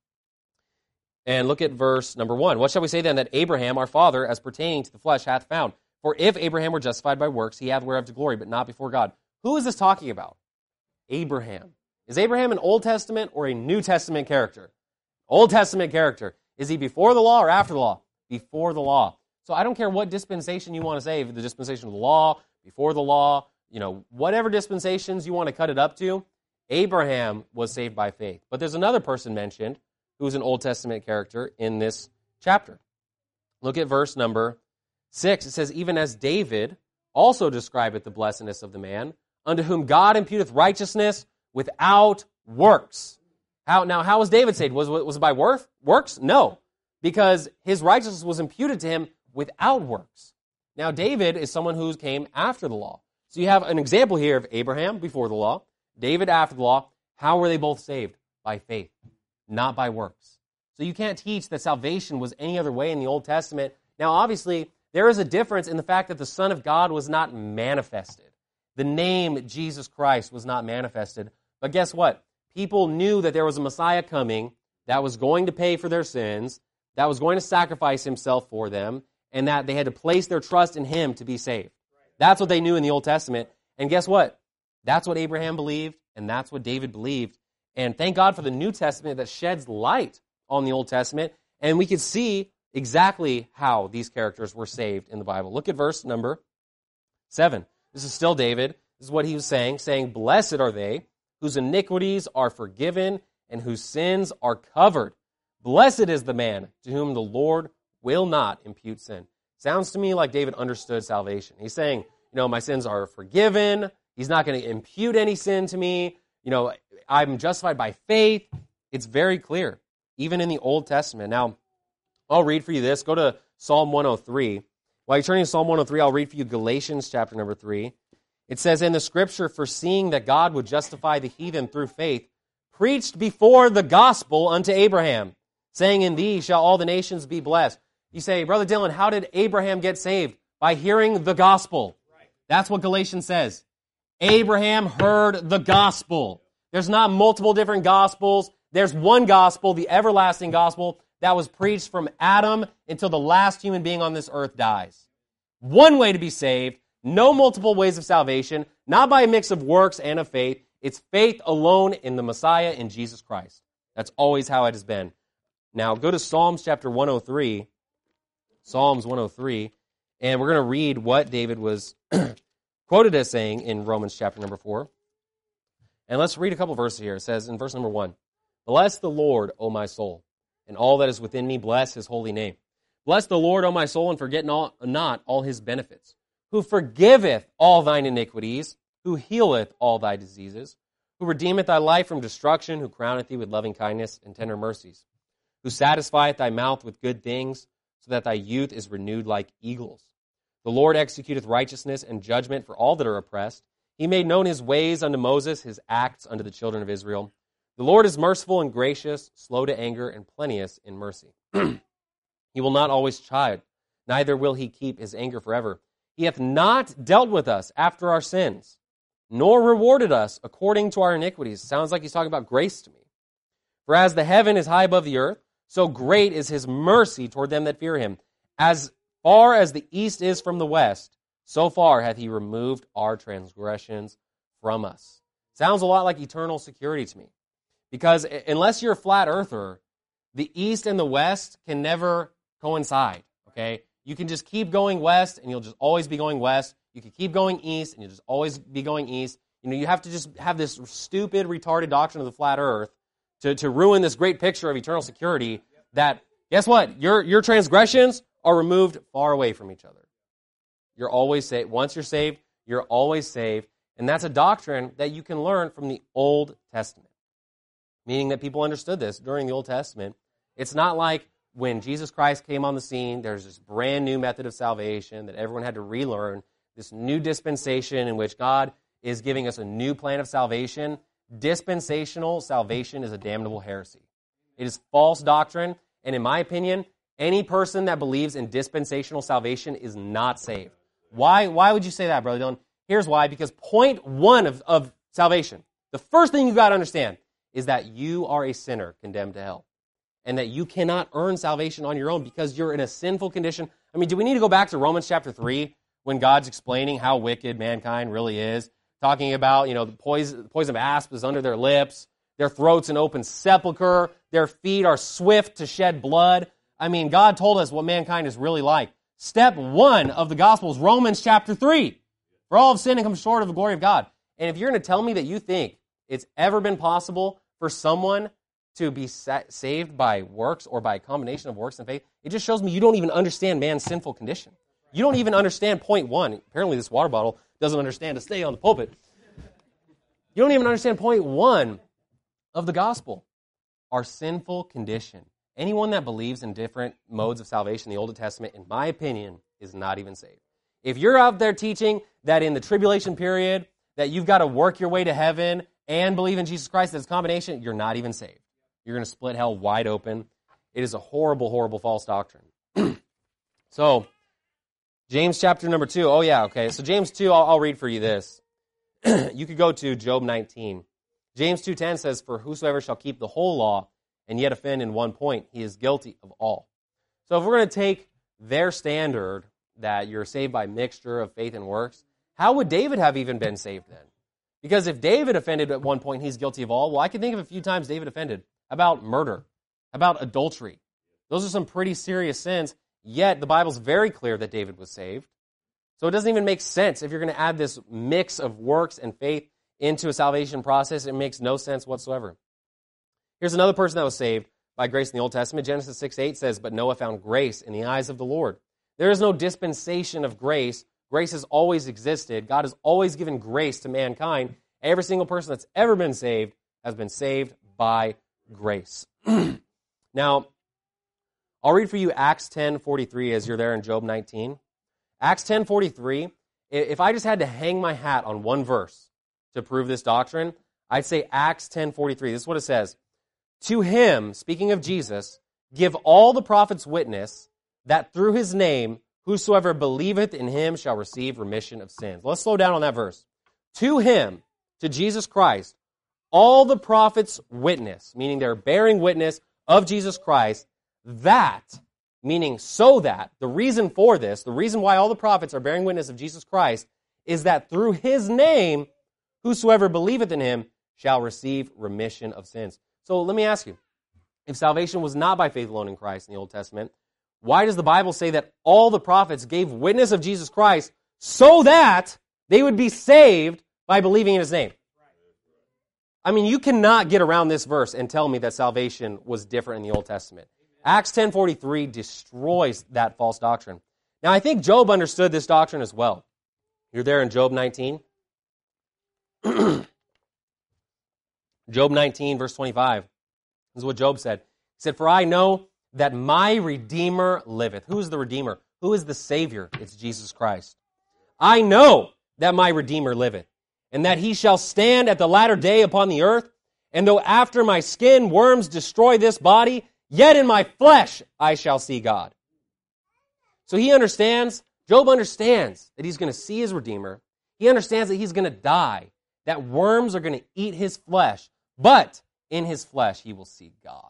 And look at verse number one. What shall we say then that Abraham, our father, as pertaining to the flesh, hath found? For if Abraham were justified by works, he hath whereof to glory, but not before God. Who is this talking about? Abraham. Is Abraham an Old Testament or a New Testament character? Old Testament character. Is he before the law or after the law? Before the law. So I don't care what dispensation you want to say, the dispensation of the law, before the law, you know, whatever dispensations you want to cut it up to, Abraham was saved by faith. But there's another person mentioned who's an Old Testament character in this chapter. Look at verse number six. It says, even as David also describeth the blessedness of the man, unto whom God imputeth righteousness without works. How, now, how was David saved? Was, was it by worth, works? No, because his righteousness was imputed to him without works. Now, David is someone who came after the law. So you have an example here of Abraham before the law, David after the law. How were they both saved? By faith, not by works. So you can't teach that salvation was any other way in the Old Testament. Now, obviously, there is a difference in the fact that the Son of God was not manifested. The name Jesus Christ was not manifested. But guess what? People knew that there was a Messiah coming that was going to pay for their sins, that was going to sacrifice himself for them, and that they had to place their trust in him to be saved. That's what they knew in the Old Testament. And guess what? That's what Abraham believed, and that's what David believed. And thank God for the New Testament that sheds light on the Old Testament, and we can see exactly how these characters were saved in the Bible. Look at verse number seven. This is still David. This is what he was saying, saying, "Blessed are they whose iniquities are forgiven and whose sins are covered. Blessed is the man to whom the Lord will not impute sin." Sounds to me like David understood salvation. He's saying, you know, my sins are forgiven. He's not going to impute any sin to me. You know, I'm justified by faith. It's very clear, even in the Old Testament. Now, I'll read for you this. Go to Psalm one oh three. While you're turning to Psalm one oh three, I'll read for you Galatians chapter number three. It says, "In the scripture, foreseeing that God would justify the heathen through faith, preached before the gospel unto Abraham, saying, in thee shall all the nations be blessed." You say, Brother Dylan, how did Abraham get saved? By hearing the gospel. That's what Galatians says. Abraham heard the gospel. There's not multiple different gospels. There's one gospel, the everlasting gospel, that was preached from Adam until the last human being on this earth dies. One way to be saved, no multiple ways of salvation, not by a mix of works and of faith. It's faith alone in the Messiah, in Jesus Christ. That's always how it has been. Now, go to Psalms chapter one oh three. Psalms one oh three. And we're going to read what David was quoted as saying in Romans chapter number four. And let's read a couple verses here. It says in verse number one, "Bless the Lord, O my soul, and all that is within me, bless his holy name. Bless the Lord, O my soul, and forget not, not all his benefits, who forgiveth all thine iniquities, who healeth all thy diseases, who redeemeth thy life from destruction, who crowneth thee with loving kindness and tender mercies, who satisfieth thy mouth with good things, so that thy youth is renewed like eagles. The Lord executeth righteousness and judgment for all that are oppressed. He made known his ways unto Moses, his acts unto the children of Israel. The Lord is merciful and gracious, slow to anger, and plenteous in mercy. He will not always chide, neither will he keep his anger forever. He hath not dealt with us after our sins, nor rewarded us according to our iniquities." Sounds like he's talking about grace to me. "For as the heaven is high above the earth, so great is his mercy toward them that fear him. As far as the east is from the west, so far hath he removed our transgressions from us." Sounds a lot like eternal security to me. Because unless you're a flat earther, the east and the west can never coincide, okay? You can just keep going west, and you'll just always be going west. You can keep going east, and you'll just always be going east. You know, you have to just have this stupid, retarded doctrine of the flat earth to, to ruin this great picture of eternal security that, guess what? Your, your transgressions are removed far away from each other. You're always saved. Once you're saved, you're always saved. And that's a doctrine that you can learn from the Old Testament. Meaning that people understood this during the Old Testament. It's not like when Jesus Christ came on the scene, there's this brand new method of salvation that everyone had to relearn, this new dispensation in which God is giving us a new plan of salvation. Dispensational salvation is a damnable heresy. It is false doctrine, and in my opinion, any person that believes in dispensational salvation is not saved. Why, why would you say that, Brother Dylan? Here's why. Because point one of, of salvation, the first thing you've got to understand is that you are a sinner condemned to hell, and that you cannot earn salvation on your own because you're in a sinful condition. I mean, do we need to go back to Romans chapter three when God's explaining how wicked mankind really is, talking about, you know, the poison, poison of asp is under their lips, their throats an open sepulcher, their feet are swift to shed blood. I mean, God told us what mankind is really like. Step one of the gospel is Romans chapter three. For all have sinned and come short of the glory of God. And if you're going to tell me that you think it's ever been possible for someone to be saved by works or by a combination of works and faith, it just shows me you don't even understand man's sinful condition. You don't even understand point one. Apparently this water bottle doesn't understand to stay on the pulpit. You don't even understand point one of the gospel, our sinful condition. Anyone that believes in different modes of salvation in the Old Testament, in my opinion, is not even saved. If you're out there teaching that in the tribulation period, that you've got to work your way to heaven and believe in Jesus Christ, that's a combination, you're not even saved. You're going to split hell wide open. It is a horrible, horrible false doctrine. So, James chapter number two. Oh, yeah, okay. So James two, I'll, I'll read for you this. You could go to Job nineteen. James two ten says, "For whosoever shall keep the whole law and yet offend in one point, he is guilty of all." So if we're going to take their standard that you're saved by mixture of faith and works, how would David have even been saved then? Because if David offended at one point, he's guilty of all. Well, I can think of a few times David offended about murder, about adultery. Those are some pretty serious sins, yet the Bible's very clear that David was saved. So it doesn't even make sense if you're going to add this mix of works and faith into a salvation process. It makes no sense whatsoever. Here's another person that was saved by grace in the Old Testament. Genesis six eight says, "But Noah found grace in the eyes of the Lord." There is no dispensation of grace. Grace has always existed. God has always given grace to mankind. Every single person that's ever been saved has been saved by grace. Now, I'll read for you Acts ten forty-three as you're there in Job nineteen. Acts ten forty-three, if I just had to hang my hat on one verse to prove this doctrine, I'd say Acts ten forty-three. This is what it says. "To him," speaking of Jesus, "give all the prophets witness that through his name whosoever believeth in him shall receive remission of sins." Let's slow down on that verse. To him, to Jesus Christ, all the prophets witness, meaning they're bearing witness of Jesus Christ, that, meaning so that, the reason for this, the reason why all the prophets are bearing witness of Jesus Christ, is that through his name, whosoever believeth in him shall receive remission of sins. So let me ask you, if salvation was not by faith alone in Christ in the Old Testament, why does the Bible say that all the prophets gave witness of Jesus Christ so that they would be saved by believing in his name? I mean, you cannot get around this verse and tell me that salvation was different in the Old Testament. Acts ten forty-three destroys that false doctrine. Now, I think Job understood this doctrine as well. You're there in Job nineteen. Job nineteen, verse twenty-five. This is what Job said. He said, "For I know that my Redeemer liveth." Who is the Redeemer? Who is the Savior? It's Jesus Christ. "I know that my Redeemer liveth, and that he shall stand at the latter day upon the earth. And though after my skin worms destroy this body, yet in my flesh I shall see God." So he understands, Job understands that he's going to see his Redeemer. He understands that he's going to die, that worms are going to eat his flesh, but in his flesh he will see God.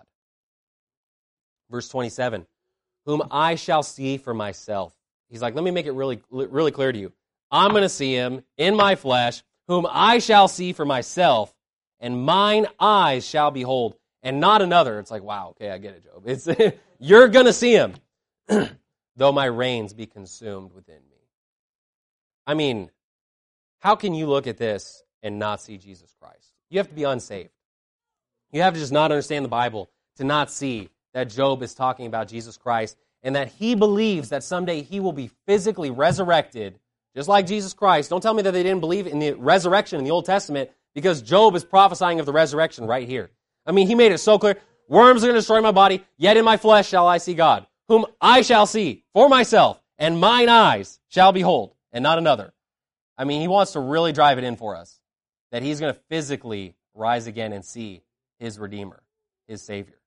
Verse twenty-seven, "Whom I shall see for myself." He's like, let me make it really, really clear to you. I'm going to see him in my flesh, whom I shall see for myself, and mine eyes shall behold, and not another. It's like, wow, okay, I get it, Job. It's you're going to see him, though my reins be consumed within me. I mean, how can you look at this and not see Jesus Christ? You have to be unsaved. You have to just not understand the Bible to not see that Job is talking about Jesus Christ and that he believes that someday he will be physically resurrected, just like Jesus Christ. Don't tell me that they didn't believe in the resurrection in the Old Testament, because Job is prophesying of the resurrection right here. I mean, he made it so clear. Worms are going to destroy my body, yet in my flesh shall I see God, whom I shall see for myself, and mine eyes shall behold, and not another. I mean, he wants to really drive it in for us, that he's going to physically rise again and see his Redeemer, his Savior.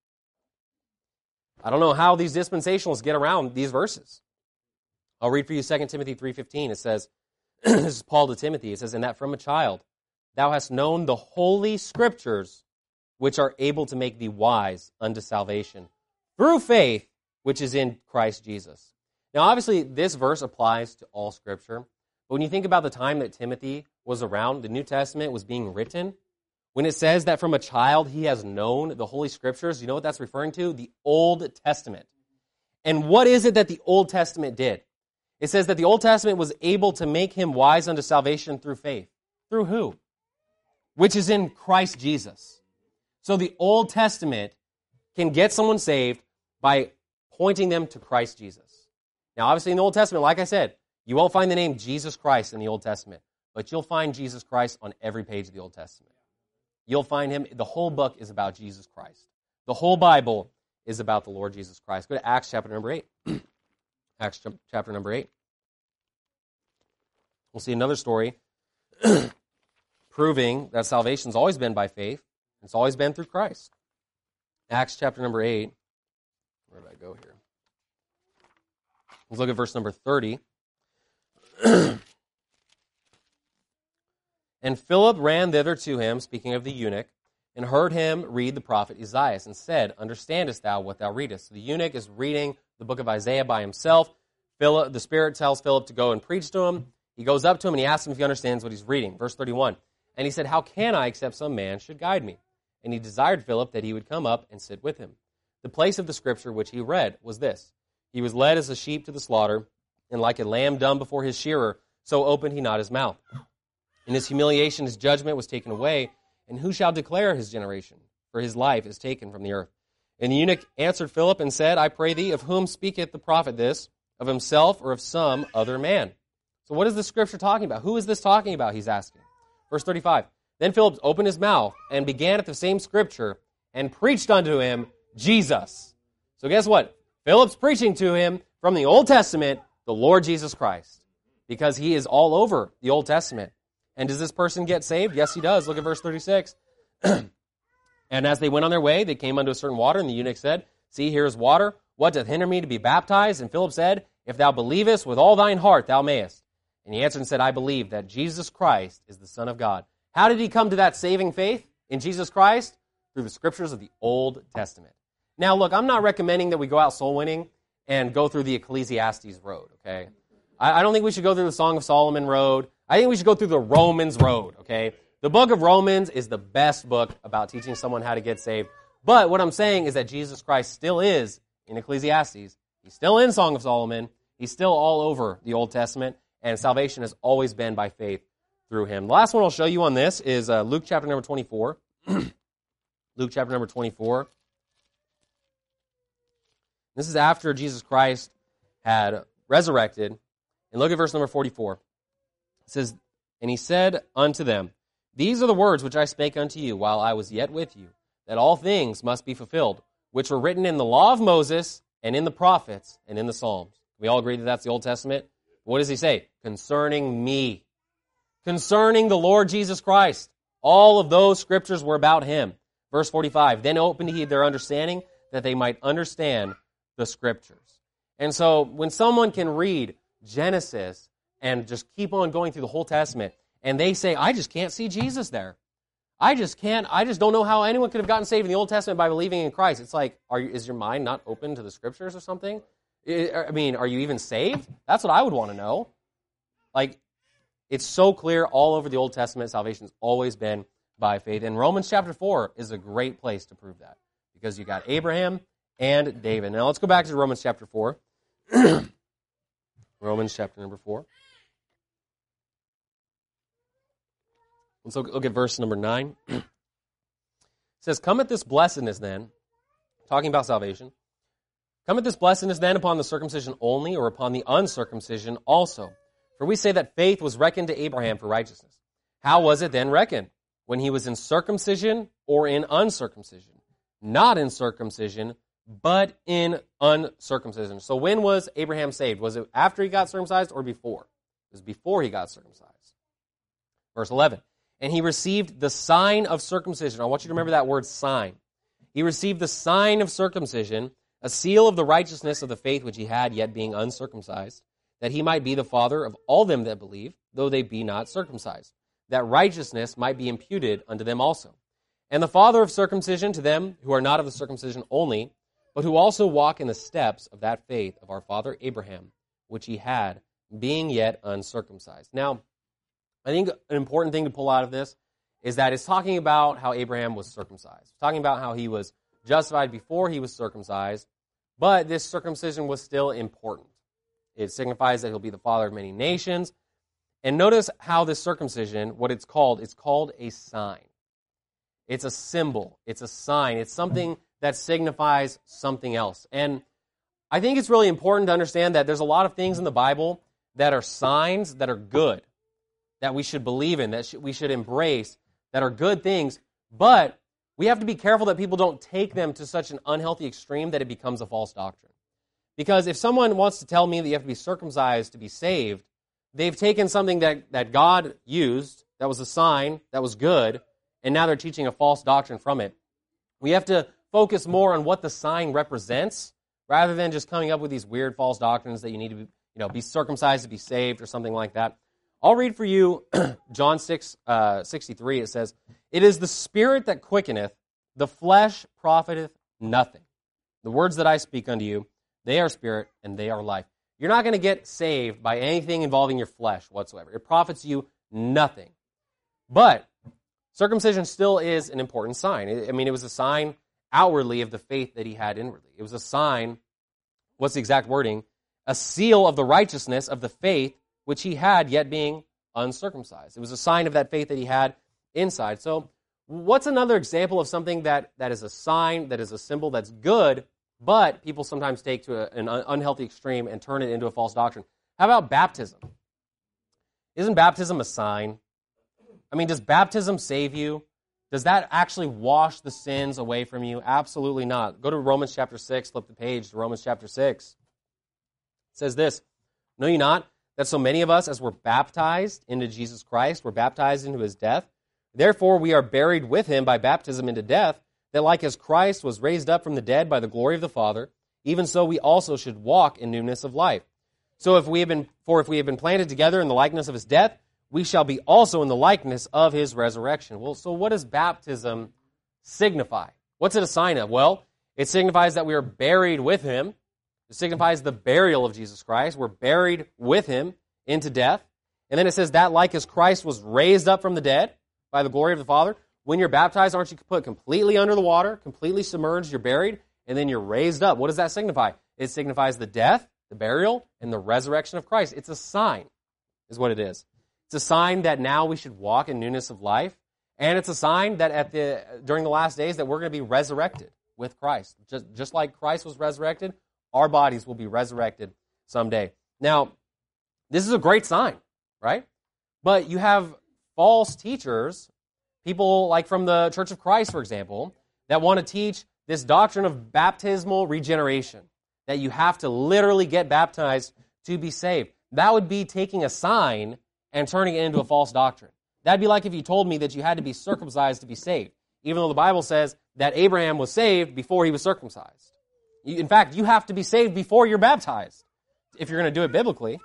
I don't know how these dispensationalists get around these verses. I'll read for you Second Timothy three fifteen. It says, this is Paul to Timothy, it says, "And that from a child thou hast known the holy scriptures, which are able to make thee wise unto salvation, through faith which is in Christ Jesus." Now, obviously, this verse applies to all Scripture. But when you think about the time that Timothy was around, the New Testament was being written, when it says that from a child he has known the Holy Scriptures, you know what that's referring to? The Old Testament. And what is it that the Old Testament did? It says that the Old Testament was able to make him wise unto salvation through faith. Through who? Which is in Christ Jesus. So the Old Testament can get someone saved by pointing them to Christ Jesus. Now, obviously, in the Old Testament, like I said, you won't find the name Jesus Christ in the Old Testament, but you'll find Jesus Christ on every page of the Old Testament. You'll find him. The whole book is about Jesus Christ. The whole Bible is about the Lord Jesus Christ. Go to Acts chapter number eight. Acts chapter number eight. We'll see another story proving that salvation's always been by faith. It's always been through Christ. Acts chapter number eight. Where did I go here? Let's look at verse number thirty. And Philip ran thither to him, speaking of the eunuch, and heard him read the prophet Isaiah, and said, Understandest thou what thou readest? So the eunuch is reading the book of Isaiah by himself. Philip, the Spirit tells Philip to go and preach to him. He goes up to him and he asks him if he understands what he's reading. Verse thirty-one. And he said, How can I, except some man should guide me? And he desired Philip that he would come up and sit with him. The place of the scripture which he read was this: He was led as a sheep to the slaughter, and like a lamb dumb before his shearer, so opened he not his mouth. In his humiliation his judgment was taken away, and who shall declare his generation? For his life is taken from the earth. And the eunuch answered Philip and said, I pray thee, of whom speaketh the prophet this? Of himself or of some other man? So what is the scripture talking about? Who is this talking about, he's asking. Verse thirty-five. Then Philip opened his mouth and began at the same scripture and preached unto him Jesus. So guess what? Philip's preaching to him from the Old Testament, the Lord Jesus Christ, because he is all over the Old Testament. And does this person get saved? Yes, he does. Look at verse thirty-six. And as they went on their way, they came unto a certain water, and the eunuch said, See, here is water. What doth hinder me to be baptized? And Philip said, If thou believest with all thine heart, thou mayest. And he answered and said, I believe that Jesus Christ is the Son of God. How did he come to that saving faith in Jesus Christ? Through the scriptures of the Old Testament. Now, look, I'm not recommending that we go out soul winning and go through the Ecclesiastes road, okay? I, I don't think we should go through the Song of Solomon road. I think we should go through the Romans road, okay? The book of Romans is the best book about teaching someone how to get saved. But what I'm saying is that Jesus Christ still is in Ecclesiastes. He's still in Song of Solomon. He's still all over the Old Testament. And salvation has always been by faith through him. The last one I'll show you on this is uh, Luke chapter number twenty-four. Luke chapter number twenty-four. This is after Jesus Christ had resurrected. And look at verse number forty-four. It says, And he said unto them, These are the words which I spake unto you while I was yet with you, that all things must be fulfilled, which were written in the law of Moses, and in the prophets, and in the Psalms. We all agree that that's the Old Testament? What does he say? Concerning me. Concerning the Lord Jesus Christ. All of those scriptures were about him. Verse forty-five, Then opened he their understanding, that they might understand the scriptures. And so, when someone can read Genesis and just keep on going through the whole Testament, and they say, I just can't see Jesus there. I just can't, I just don't know how anyone could have gotten saved in the Old Testament by believing in Christ. It's like, are you, is your mind not open to the scriptures or something? I mean, are you even saved? That's what I would want to know. Like, it's so clear all over the Old Testament, salvation has always been by faith. And Romans chapter four is a great place to prove that, because you got Abraham and David. Now let's go back to Romans chapter four. Romans chapter number four. Let's look, look at verse number nine. It says, Cometh this blessedness then, talking about salvation, cometh this blessedness then upon the circumcision only, or upon the uncircumcision also? For we say that faith was reckoned to Abraham for righteousness. How was it then reckoned? When he was in circumcision or in uncircumcision? Not in circumcision, but in uncircumcision. So when was Abraham saved? Was it after he got circumcised or before? It was before he got circumcised. Verse eleven. And he received the sign of circumcision. I want you to remember that word sign. He received the sign of circumcision, a seal of the righteousness of the faith which he had, yet being uncircumcised, that he might be the father of all them that believe, though they be not circumcised, that righteousness might be imputed unto them also. And the father of circumcision to them who are not of the circumcision only, but who also walk in the steps of that faith of our father Abraham, which he had, being yet uncircumcised. Now, I think an important thing to pull out of this is that it's talking about how Abraham was circumcised. It's talking about how he was justified before he was circumcised, but this circumcision was still important. It signifies that he'll be the father of many nations. And notice how this circumcision, what it's called, it's called a sign. It's a symbol. It's a sign. It's something that signifies something else. And I think it's really important to understand that there's a lot of things in the Bible that are signs that are good, that we should believe in, that we should embrace, that are good things, but we have to be careful that people don't take them to such an unhealthy extreme that it becomes a false doctrine. Because if someone wants to tell me that you have to be circumcised to be saved, they've taken something that, that God used, that was a sign, that was good, and now they're teaching a false doctrine from it. We have to focus more on what the sign represents, rather than just coming up with these weird false doctrines that you need to be, you know, be circumcised to be saved or something like that. I'll read for you John six, uh, sixty-three. It says, "It is the Spirit that quickeneth, the flesh profiteth nothing. The words that I speak unto you, they are spirit and they are life." You're not going to get saved by anything involving your flesh whatsoever. It profits you nothing. But circumcision still is an important sign. I mean, it was a sign outwardly of the faith that he had inwardly. It was a sign, what's the exact wording? A seal of the righteousness of the faith which he had, yet being uncircumcised. It was a sign of that faith that he had inside. So what's another example of something that, that is a sign, that is a symbol, that's good, but people sometimes take to a, an unhealthy extreme and turn it into a false doctrine? How about baptism? Isn't baptism a sign? I mean, does baptism save you? Does that actually wash the sins away from you? Absolutely not. Go to Romans chapter six, flip the page to Romans chapter six. It says this, "Know ye not that so many of us as were baptized into Jesus Christ were baptized into his death? Therefore we are buried with him by baptism into death, that like as Christ was raised up from the dead by the glory of the Father, even so we also should walk in newness of life. So if we have been, for if we have been planted together in the likeness of his death, we shall be also in the likeness of his resurrection." Well, so what does baptism signify? What's it a sign of? Well, it signifies that we are buried with him. It signifies the burial of Jesus Christ. We're buried with him into death. And then it says that like as Christ was raised up from the dead by the glory of the Father, when you're baptized, aren't you put completely under the water, completely submerged, you're buried, and then you're raised up. What does that signify? It signifies the death, the burial, and the resurrection of Christ. It's a sign, is what it is. It's a sign that now we should walk in newness of life, and it's a sign that at the during the last days that we're going to be resurrected with Christ. Just, just like Christ was resurrected, our bodies will be resurrected someday. Now, this is a great sign, right? But you have false teachers, people like from the Church of Christ, for example, that want to teach this doctrine of baptismal regeneration, that you have to literally get baptized to be saved. That would be taking a sign and turning it into a false doctrine. That'd be like if you told me that you had to be circumcised to be saved, even though the Bible says that Abraham was saved before he was circumcised. In fact, you have to be saved before you're baptized, if you're going to do it biblically.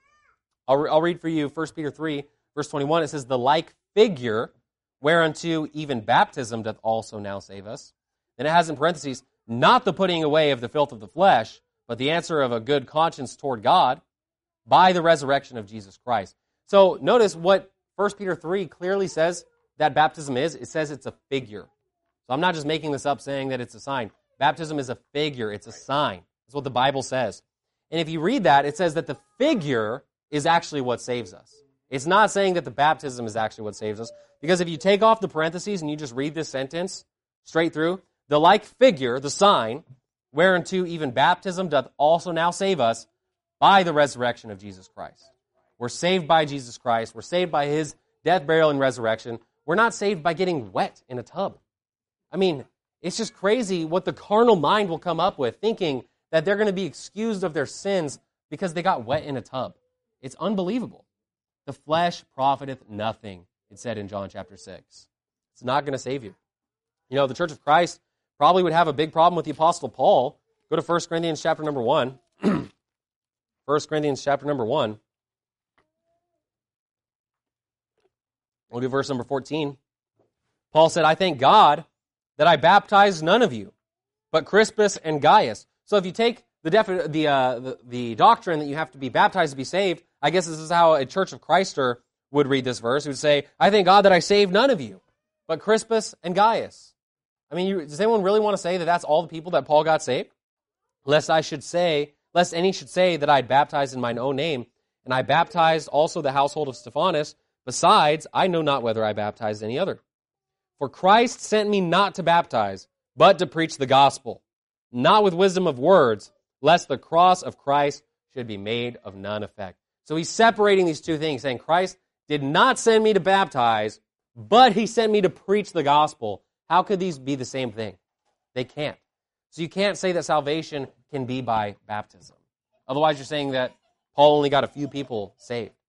I'll, re- I'll read for you First Peter three, verse twenty-one. It says, "The like figure whereunto even baptism doth also now save us." Then it has in parentheses, "Not the putting away of the filth of the flesh, but the answer of a good conscience toward God by the resurrection of Jesus Christ." So notice what First Peter three clearly says that baptism is. It says it's a figure. So I'm not just making this up saying that it's a sign. Baptism is a figure. It's a sign. That's what the Bible says. And if you read that, it says that the figure is actually what saves us. It's not saying that the baptism is actually what saves us. Because if you take off the parentheses and you just read this sentence straight through, "The like figure," the sign, "whereunto even baptism doth also now save us by the resurrection of Jesus Christ." We're saved by Jesus Christ. We're saved by his death, burial, and resurrection. We're not saved by getting wet in a tub. I mean, it's just crazy what the carnal mind will come up with, thinking that they're going to be excused of their sins because they got wet in a tub. It's unbelievable. "The flesh profiteth nothing," it said in John chapter six. It's not going to save you. You know, the Church of Christ probably would have a big problem with the Apostle Paul. Go to First Corinthians chapter number one. First Corinthians chapter number one. We'll do verse number fourteen. Paul said, "I thank God that I baptized none of you, but Crispus and Gaius." So if you take the, defi- the, uh, the the doctrine that you have to be baptized to be saved, I guess this is how a Church of Christer would read this verse. He would say, "I thank God that I saved none of you, but Crispus and Gaius." I mean, you, does anyone really want to say that that's all the people that Paul got saved? Lest I should say, lest any should say that I had baptized in mine own name, and I baptized also the household of Stephanas. Besides, I know not whether I baptized any other. For Christ sent me not to baptize, but to preach the gospel, not with wisdom of words, lest the cross of Christ should be made of none effect. So he's separating these two things, saying Christ did not send me to baptize, but he sent me to preach the gospel. How could these be the same thing? They can't. So you can't say that salvation can be by baptism. Otherwise, you're saying that Paul only got a few people saved.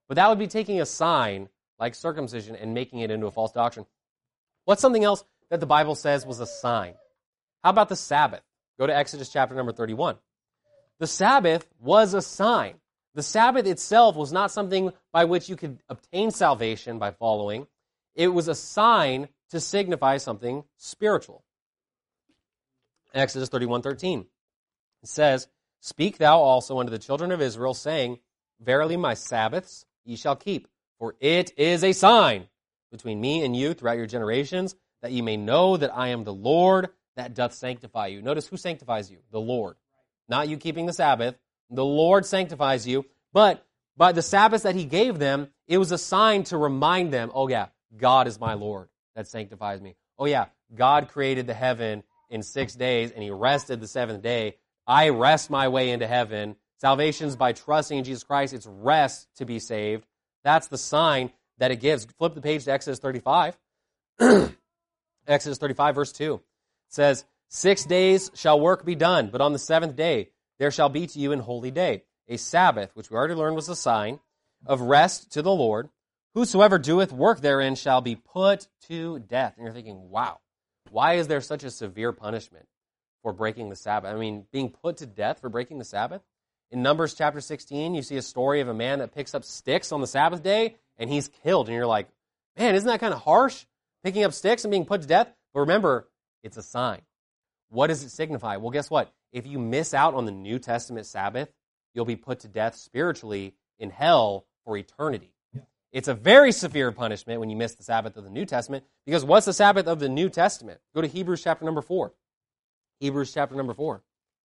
But that would be taking a sign like circumcision and making it into a false doctrine. What's something else that the Bible says was a sign? How about the Sabbath? Go to Exodus chapter number thirty-one. The Sabbath was a sign. The Sabbath itself was not something by which you could obtain salvation by following. It was a sign to signify something spiritual. Exodus thirty-one thirteen. It says, Speak thou also unto the children of Israel, saying, Verily my Sabbaths ye shall keep, for it is a sign between me and you throughout your generations, that ye may know that I am the Lord that doth sanctify you. Notice who sanctifies you? The Lord. Not you keeping the Sabbath. The Lord sanctifies you. But by the Sabbath that he gave them, it was a sign to remind them, oh yeah, God is my Lord that sanctifies me. Oh yeah, God created the heaven in six days and he rested the seventh day. I rest my way into heaven. Salvation's by trusting in Jesus Christ. It's rest to be saved. That's the sign that it gives. Flip the page to Exodus thirty-five. Exodus thirty-five, verse two. It says, Six days shall work be done, but on the seventh day there shall be to you an holy day, a Sabbath, which we already learned was a sign of rest to the Lord. Whosoever doeth work therein shall be put to death. And you're thinking, wow, why is there such a severe punishment for breaking the Sabbath? I mean, being put to death for breaking the Sabbath? In Numbers chapter sixteen, you see a story of a man that picks up sticks on the Sabbath day, and he's killed. And you're like, man, isn't that kind of harsh, picking up sticks and being put to death? But remember, it's a sign. What does it signify? Well, guess what? If you miss out on the New Testament Sabbath, you'll be put to death spiritually in hell for eternity. Yeah. It's a very severe punishment when you miss the Sabbath of the New Testament, because what's the Sabbath of the New Testament? Go to Hebrews chapter number four. Hebrews chapter number four.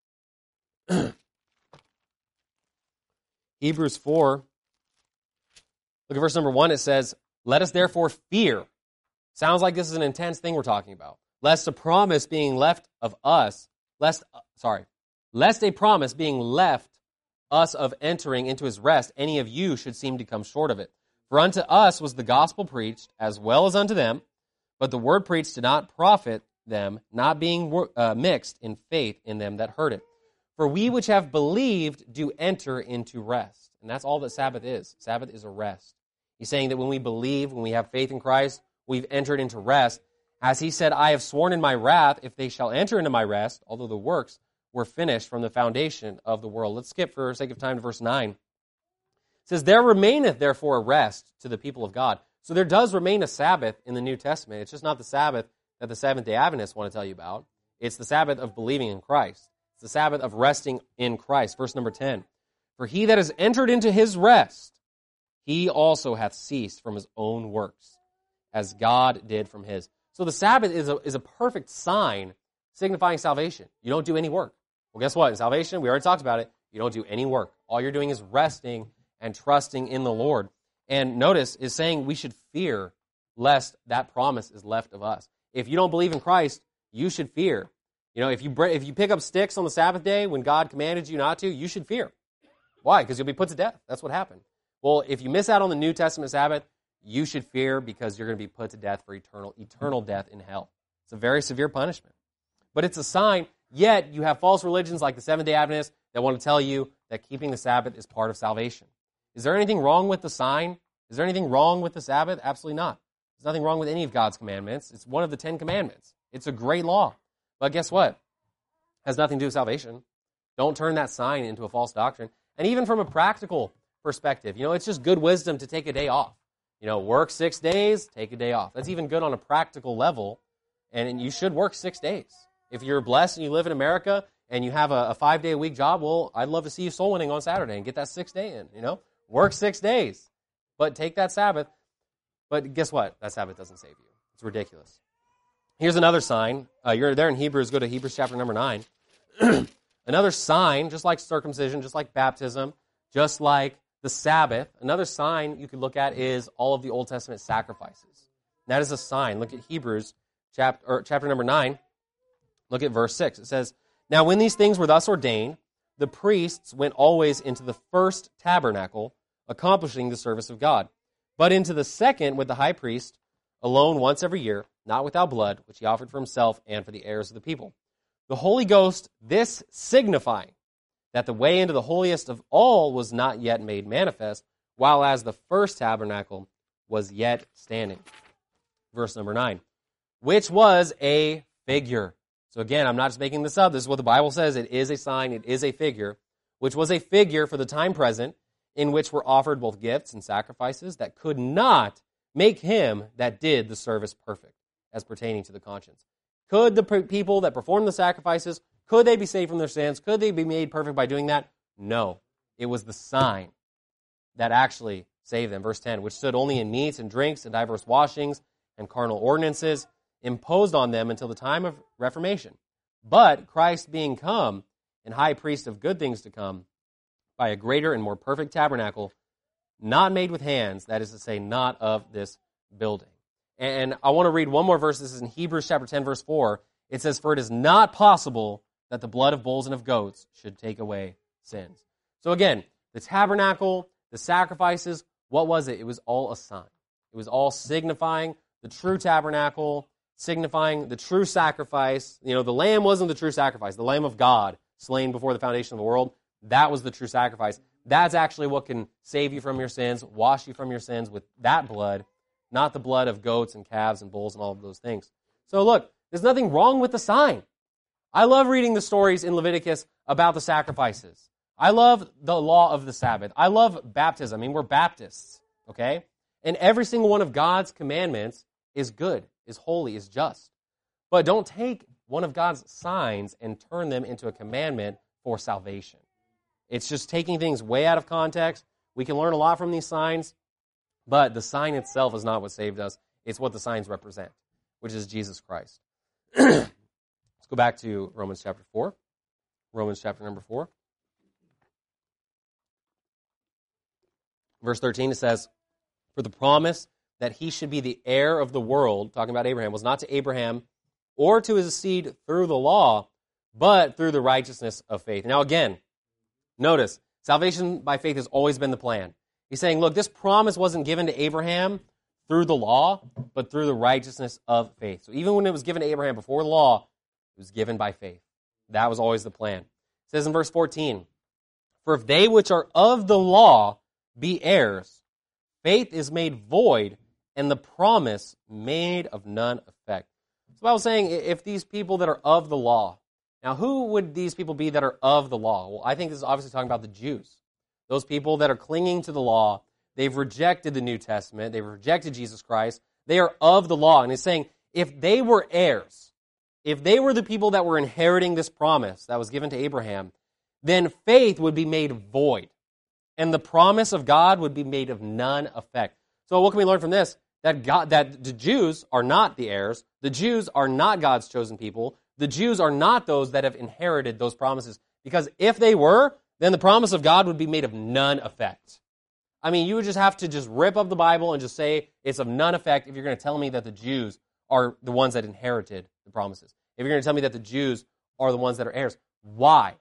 Hebrews four. Look at verse number one. It says, Let us therefore fear. Sounds like this is an intense thing we're talking about. Lest a promise being left of us, lest, uh, sorry, lest a promise being left us of entering into his rest, any of you should seem to come short of it. For unto us was the gospel preached, as well as unto them, but the word preached did not profit them, not being uh, mixed in faith in them that heard it. For we which have believed do enter into rest. And that's all that Sabbath is. Sabbath is a rest. He's saying that when we believe, when we have faith in Christ, we've entered into rest. As he said, I have sworn in my wrath, if they shall enter into my rest, although the works were finished from the foundation of the world. Let's skip for the sake of time to verse nine. It says, There remaineth therefore a rest to the people of God. So there does remain a Sabbath in the New Testament. It's just not the Sabbath that the Seventh-day Adventists want to tell you about. It's the Sabbath of believing in Christ. It's the Sabbath of resting in Christ. Verse number ten. For he that has entered into his rest, he also hath ceased from his own works, as God did from his. So the Sabbath is a, is a perfect sign signifying salvation. You don't do any work. Well, guess what? In salvation, we already talked about it. You don't do any work. All you're doing is resting and trusting in the Lord. And notice, is saying we should fear lest that promise is left of us. If you don't believe in Christ, you should fear. You know, if you if you pick up sticks on the Sabbath day when God commanded you not to, you should fear. Why? Because you'll be put to death. That's what happened. Well, if you miss out on the New Testament Sabbath, you should fear because you're going to be put to death for eternal, eternal death in hell. It's a very severe punishment. But it's a sign, yet you have false religions like the Seventh-day Adventists that want to tell you that keeping the Sabbath is part of salvation. Is there anything wrong with the sign? Is there anything wrong with the Sabbath? Absolutely not. There's nothing wrong with any of God's commandments. It's one of the Ten Commandments. It's a great law. But guess what? It has nothing to do with salvation. Don't turn that sign into a false doctrine. And even from a practical perspective, you know, it's just good wisdom to take a day off. You know, work six days, take a day off. That's even good on a practical level, and you should work six days. If you're blessed and you live in America and you have a, a five-day-a-week job, well, I'd love to see you soul winning on Saturday and get that sixth day in, you know? Work six days, but take that Sabbath. But guess what? That Sabbath doesn't save you. It's ridiculous. Here's another sign. Uh, you're there in Hebrews. Go to Hebrews chapter number nine. Another sign, just like circumcision, just like baptism, just like the Sabbath, another sign you could look at is all of the Old Testament sacrifices. And that is a sign. Look at Hebrews chapter, or chapter number nine. Look at verse six. It says, Now when these things were thus ordained, the priests went always into the first tabernacle, accomplishing the service of God. But into the second with the high priest, alone once every year, not without blood, which he offered for himself and for the heirs of the people. The Holy Ghost, this signifying that the way into the holiest of all was not yet made manifest, while as the first tabernacle was yet standing. Verse number nine, which was a figure. So again, I'm not just making this up. This is what the Bible says. It is a sign. It is a figure, which was a figure for the time present, in which were offered both gifts and sacrifices that could not make him that did the service perfect, as pertaining to the conscience. Could the people that performed the sacrifices, could they be saved from their sins? Could they be made perfect by doing that? No. It was the sign that actually saved them. Verse ten, which stood only in meats and drinks and diverse washings and carnal ordinances, imposed on them until the time of Reformation. But Christ being come, and high priest of good things to come, by a greater and more perfect tabernacle, not made with hands, that is to say, not of this building. And I want to read one more verse. This is in Hebrews chapter ten, verse four. It says, for it is not possible that the blood of bulls and of goats should take away sins. So again, the tabernacle, the sacrifices, what was it? It was all a sign. It was all signifying the true tabernacle, signifying the true sacrifice. You know, the lamb wasn't the true sacrifice. The Lamb of God, slain before the foundation of the world, that was the true sacrifice. That's actually what can save you from your sins, wash you from your sins with that blood, not the blood of goats and calves and bulls and all of those things. So look, there's nothing wrong with the sign. I love reading the stories in Leviticus about the sacrifices. I love the law of the Sabbath. I love baptism. I mean, we're Baptists, okay? And every single one of God's commandments is good, is holy, is just. But don't take one of God's signs and turn them into a commandment for salvation. It's just taking things way out of context. We can learn a lot from these signs, but the sign itself is not what saved us. It's what the signs represent, which is Jesus Christ. Let's go back to Romans chapter four. Romans chapter number four. Verse thirteen, it says, for the promise that he should be the heir of the world, talking about Abraham, was not to Abraham or to his seed through the law, but through the righteousness of faith. Now again, notice, salvation by faith has always been the plan. He's saying, look, this promise wasn't given to Abraham through the law, but through the righteousness of faith. So even when it was given to Abraham before the law, it was given by faith. That was always the plan. It says in verse fourteen, for if they which are of the law be heirs, faith is made void, and the promise made of none effect. So the Bible's saying, if these people that are of the law, now who would these people be that are of the law? Well, I think this is obviously talking about the Jews. Those people that are clinging to the law, they've rejected the New Testament, they've rejected Jesus Christ, they are of the law. And it's saying, if they were heirs, if they were the people that were inheriting this promise that was given to Abraham, then faith would be made void, and the promise of God would be made of none effect. So what can we learn from this? That God, that the Jews are not the heirs. The Jews are not God's chosen people. The Jews are not those that have inherited those promises. Because if they were, then the promise of God would be made of none effect. I mean, you would just have to just rip up the Bible and just say it's of none effect if you're going to tell me that the Jews are the ones that inherited the promises. If you're going to tell me that the Jews are the ones that are heirs. Why?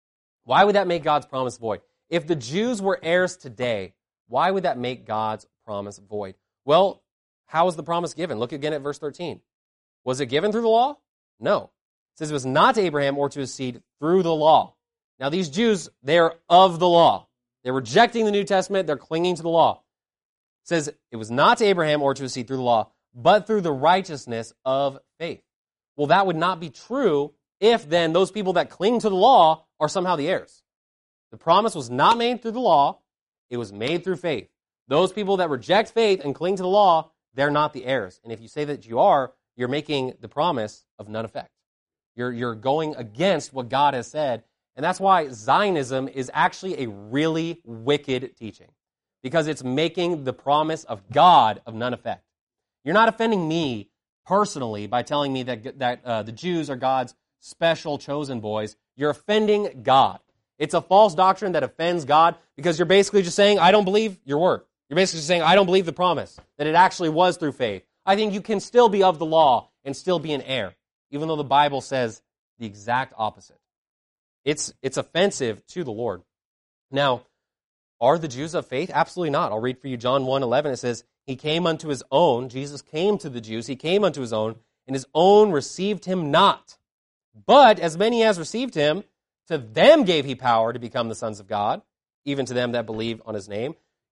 Why would that make God's promise void? If the Jews were heirs today, why would that make God's promise void? Well, how was the promise given? Look again at verse thirteen. Was it given through the law? No. It says it was not to Abraham or to his seed through the law. Now these Jews, they are of the law. They're rejecting the New Testament. They're clinging to the law. It says it was not to Abraham or to his seed through the law, but through the righteousness of faith. Well, that would not be true if then those people that cling to the law are somehow the heirs. The promise was not made through the law. It was made through faith. Those people that reject faith and cling to the law, they're not the heirs. And if you say that you are, you're making the promise of none effect. You're, you're going against what God has said. And that's why Zionism is actually a really wicked teaching, because it's making the promise of God of none effect. You're not offending me personally by telling me that, that uh, the Jews are God's special chosen boys. You're offending God. It's a false doctrine that offends God, because you're basically just saying, I don't believe your word. You're basically just saying, I don't believe the promise, that it actually was through faith. I think you can still be of the law and still be an heir, even though the Bible says the exact opposite. It's, it's offensive to the Lord. Now, are the Jews of faith? Absolutely not. I'll read for you John one eleven. It says, He came unto His own. Jesus came to the Jews. He came unto His own, and His own received Him not. But as many as received Him, to them gave He power to become the sons of God, even to them that believe on His name.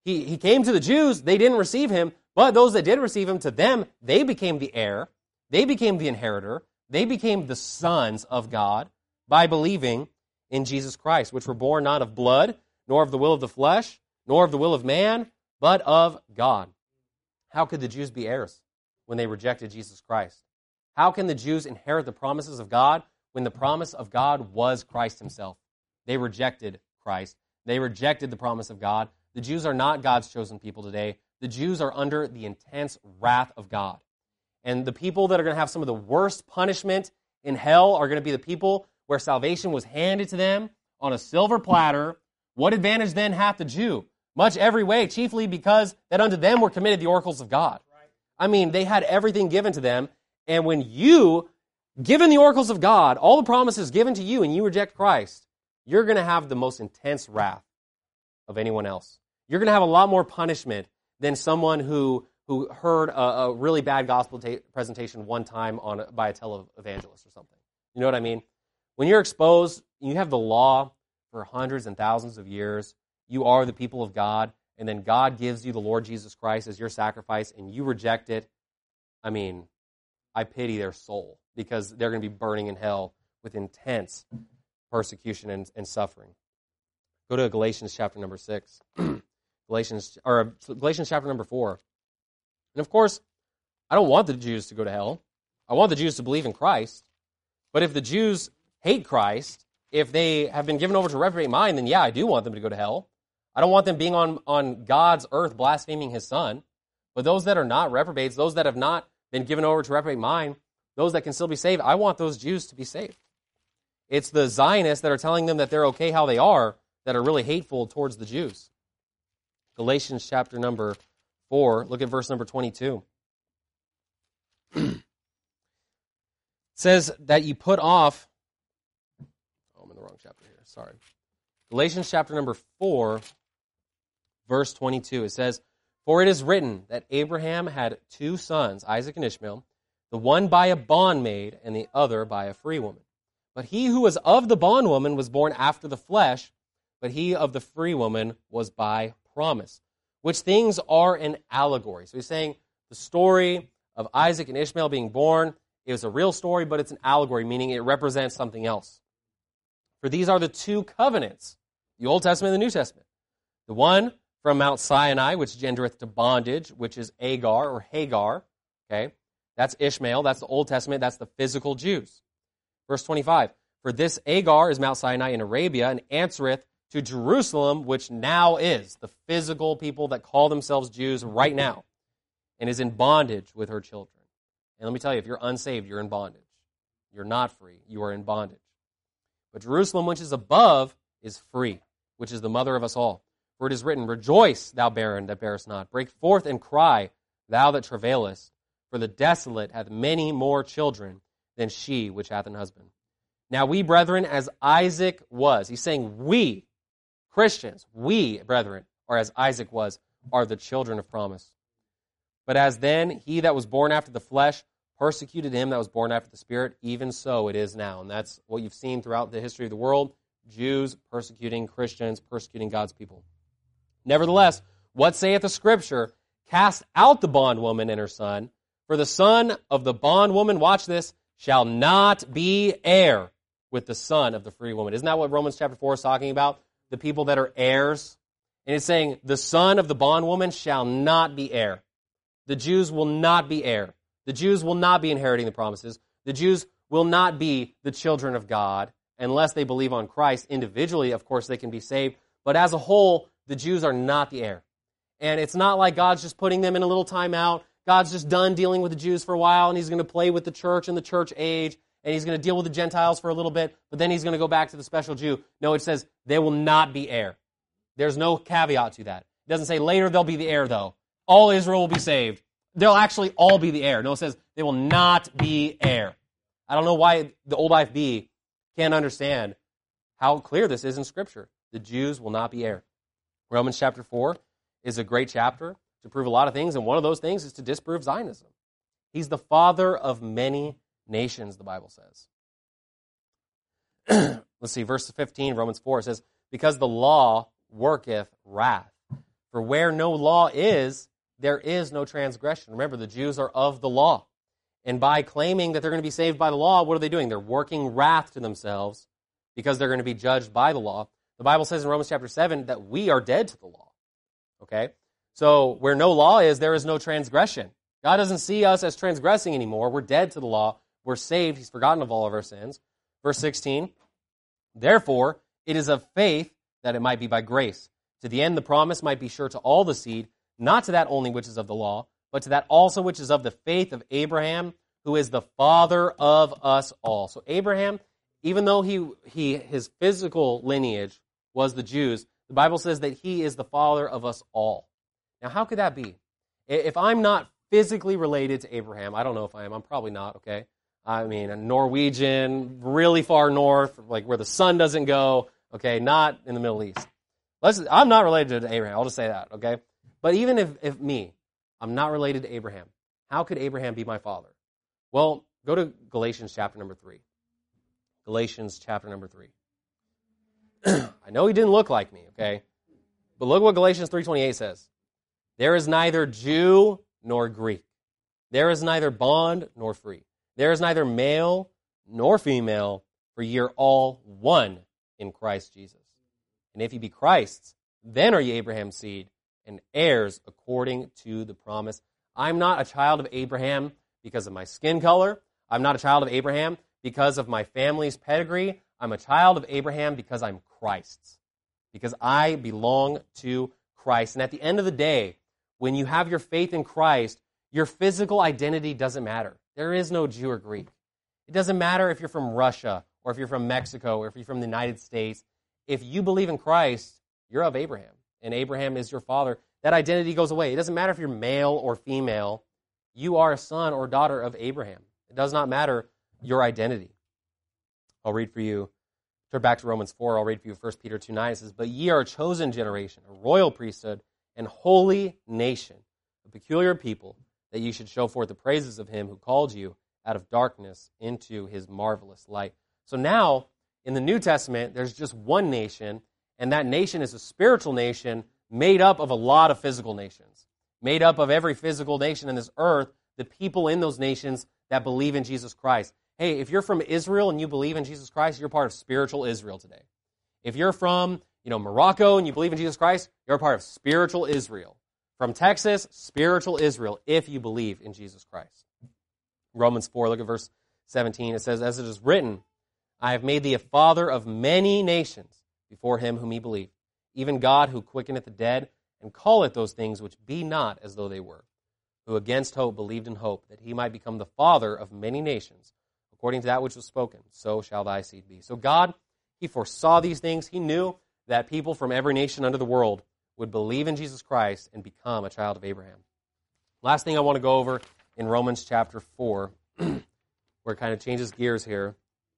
He, he came to the Jews, they didn't receive him, but those that did receive him, to them, they became the heir, they became the inheritor, they became the sons of God by believing in Jesus Christ, which were born not of blood, nor of the will of the flesh, nor of the will of man, but of God. How could the Jews be heirs when they rejected Jesus Christ? How can the Jews inherit the promises of God when the promise of God was Christ himself? They rejected Christ. They rejected the promise of God. The Jews are not God's chosen people today. The Jews are under the intense wrath of God. And the people that are going to have some of the worst punishment in hell are going to be the people where salvation was handed to them on a silver platter. What advantage then hath the Jew? Much every way, chiefly because that unto them were committed the oracles of God. I mean, they had everything given to them. And when you, given the oracles of God, all the promises given to you, and you reject Christ, you're going to have the most intense wrath of anyone else. You're going to have a lot more punishment than someone who who heard a, a really bad gospel ta- presentation one time on a, by a televangelist or something. You know what I mean? When you're exposed, you have the law for hundreds and thousands of years. You are the people of God, and then God gives you the Lord Jesus Christ as your sacrifice, and you reject it. I mean, I pity their soul, because they're going to be burning in hell with intense persecution and, and suffering. Go to Galatians chapter number six. Galatians or Galatians chapter number four. And of course, I don't want the Jews to go to hell. I want the Jews to believe in Christ. But if the Jews hate Christ, if they have been given over to reprobate mind, then yeah, I do want them to go to hell. I don't want them being on, on God's earth blaspheming his son. But those that are not reprobates, those that have not been given over to reprobate mind, those that can still be saved, I want those Jews to be saved. It's the Zionists that are telling them that they're okay how they are that are really hateful towards the Jews. Galatians chapter number four, look at verse number twenty-two. It says that you put off, oh, I'm in the wrong chapter here, sorry. Galatians chapter number four, verse twenty-two, it says, "For it is written that Abraham had two sons, Isaac and Ishmael, the one by a bondmaid and the other by a free woman. But he who was of the bondwoman was born after the flesh, but he of the free woman was by promise, which things are an allegory." So he's saying the story of Isaac and Ishmael being born is a real story, but it's an allegory, meaning it represents something else. For these are the two covenants, the Old Testament and the New Testament. The one from Mount Sinai, which gendereth to bondage, which is Agar or Hagar. Okay, that's Ishmael. That's the Old Testament. That's the physical Jews. Verse twenty-five, "For this Agar is Mount Sinai in Arabia, and answereth to Jerusalem, which now is," the physical people that call themselves Jews right now, "and is in bondage with her children." And let me tell you, if you're unsaved, you're in bondage. You're not free. You are in bondage. "But Jerusalem, which is above, is free, which is the mother of us all. For it is written, Rejoice, thou barren that bearest not. Break forth and cry, thou that travailest. For the desolate hath many more children than she which hath an husband. Now we, brethren, as Isaac was," he's saying we, Christians, we, brethren, or as Isaac was, are the children of promise. "But as then he that was born after the flesh persecuted him that was born after the Spirit, even so it is now." And that's what you've seen throughout the history of the world, Jews persecuting Christians, persecuting God's people. "Nevertheless, what saith the Scripture? Cast out the bondwoman and her son, for the son of the bondwoman," watch this, "shall not be heir with the son of the free woman." Isn't that what Romans chapter four is talking about? The people that are heirs. And it's saying the son of the bondwoman shall not be heir. The Jews will not be heir. The Jews will not be inheriting the promises. The Jews will not be the children of God unless they believe on Christ. Individually, of course, they can be saved. But as a whole, the Jews are not the heir. And it's not like God's just putting them in a little timeout. God's just done dealing with the Jews for a while, and he's going to play with the church and the church age, and he's going to deal with the Gentiles for a little bit, but then he's going to go back to the special Jew. No, it says they will not be heir. There's no caveat to that. It doesn't say later they'll be the heir, though. All Israel will be saved. They'll actually all be the heir. No, it says they will not be heir. I don't know why the old I F B can't understand how clear this is in Scripture. The Jews will not be heir. Romans chapter four is a great chapter to prove a lot of things, and one of those things is to disprove Zionism. He's the father of many nations, the Bible says. Let's see, verse fifteen, Romans four, it says, "Because the law worketh wrath. For where no law is, there is no transgression. Remember, the Jews are of the law. And by claiming that they're going to be saved by the law, what are they doing? They're working wrath to themselves because they're going to be judged by the law. The Bible says in Romans chapter seven that we are dead to the law. Okay? So where no law is, there is no transgression. God doesn't see us as transgressing anymore. We're dead to the law. We're saved. He's forgotten of all of our sins. Verse sixteen, therefore, it is of faith that it might be by grace. To the end the promise might be sure to all the seed, not to that only which is of the law, but to that also which is of the faith of Abraham, who is the father of us all. So Abraham, even though he, he his physical lineage was the Jews, the Bible says that he is the father of us all. Now, how could that be? If I'm not physically related to Abraham, I don't know if I am, I'm probably not, okay? I mean, a Norwegian, really far north, like where the sun doesn't go, okay, not in the Middle East. Let's, I'm not related to Abraham, I'll just say that, okay? But even if, if me, I'm not related to Abraham, how could Abraham be my father? Well, go to Galatians chapter number three. Galatians chapter number three. I know he didn't look like me, okay? But look what Galatians three twenty-eight says. There is neither Jew nor Greek. There is neither bond nor free. There is neither male nor female, for ye are all one in Christ Jesus. And if ye be Christ's, then are ye Abraham's seed, and heirs according to the promise. I'm not a child of Abraham because of my skin color. I'm not a child of Abraham because of my family's pedigree. I'm a child of Abraham because I'm Christ's, because I belong to Christ. And at the end of the day, when you have your faith in Christ, your physical identity doesn't matter. There is no Jew or Greek. It doesn't matter if you're from Russia or if you're from Mexico or if you're from the United States. If you believe in Christ, you're of Abraham, and Abraham is your father. That identity goes away. It doesn't matter if you're male or female. You are a son or daughter of Abraham. It does not matter your identity. I'll read for you. Turn back to Romans four. I'll read for you First Peter two nine. It says, but ye are a chosen generation, a royal priesthood, and holy nation, a peculiar people, that ye should show forth the praises of him who called you out of darkness into his marvelous light. So now, in the New Testament, there's just one nation, and that nation is a spiritual nation made up of a lot of physical nations, made up of every physical nation in this earth, the people in those nations that believe in Jesus Christ. Hey, if you're from Israel and you believe in Jesus Christ, you're part of spiritual Israel today. If you're from, you know, Morocco and you believe in Jesus Christ, you're a part of spiritual Israel. From Texas, spiritual Israel, if you believe in Jesus Christ. Romans four, look at verse seventeen. It says, as it is written, I have made thee a father of many nations before him whom he believed, even God who quickeneth the dead, and calleth those things which be not as though they were, who against hope believed in hope, that he might become the father of many nations, according to that which was spoken, so shall thy seed be. So God, he foresaw these things. He knew that people from every nation under the world would believe in Jesus Christ and become a child of Abraham. Last thing I want to go over in Romans chapter four, where it kind of changes gears here.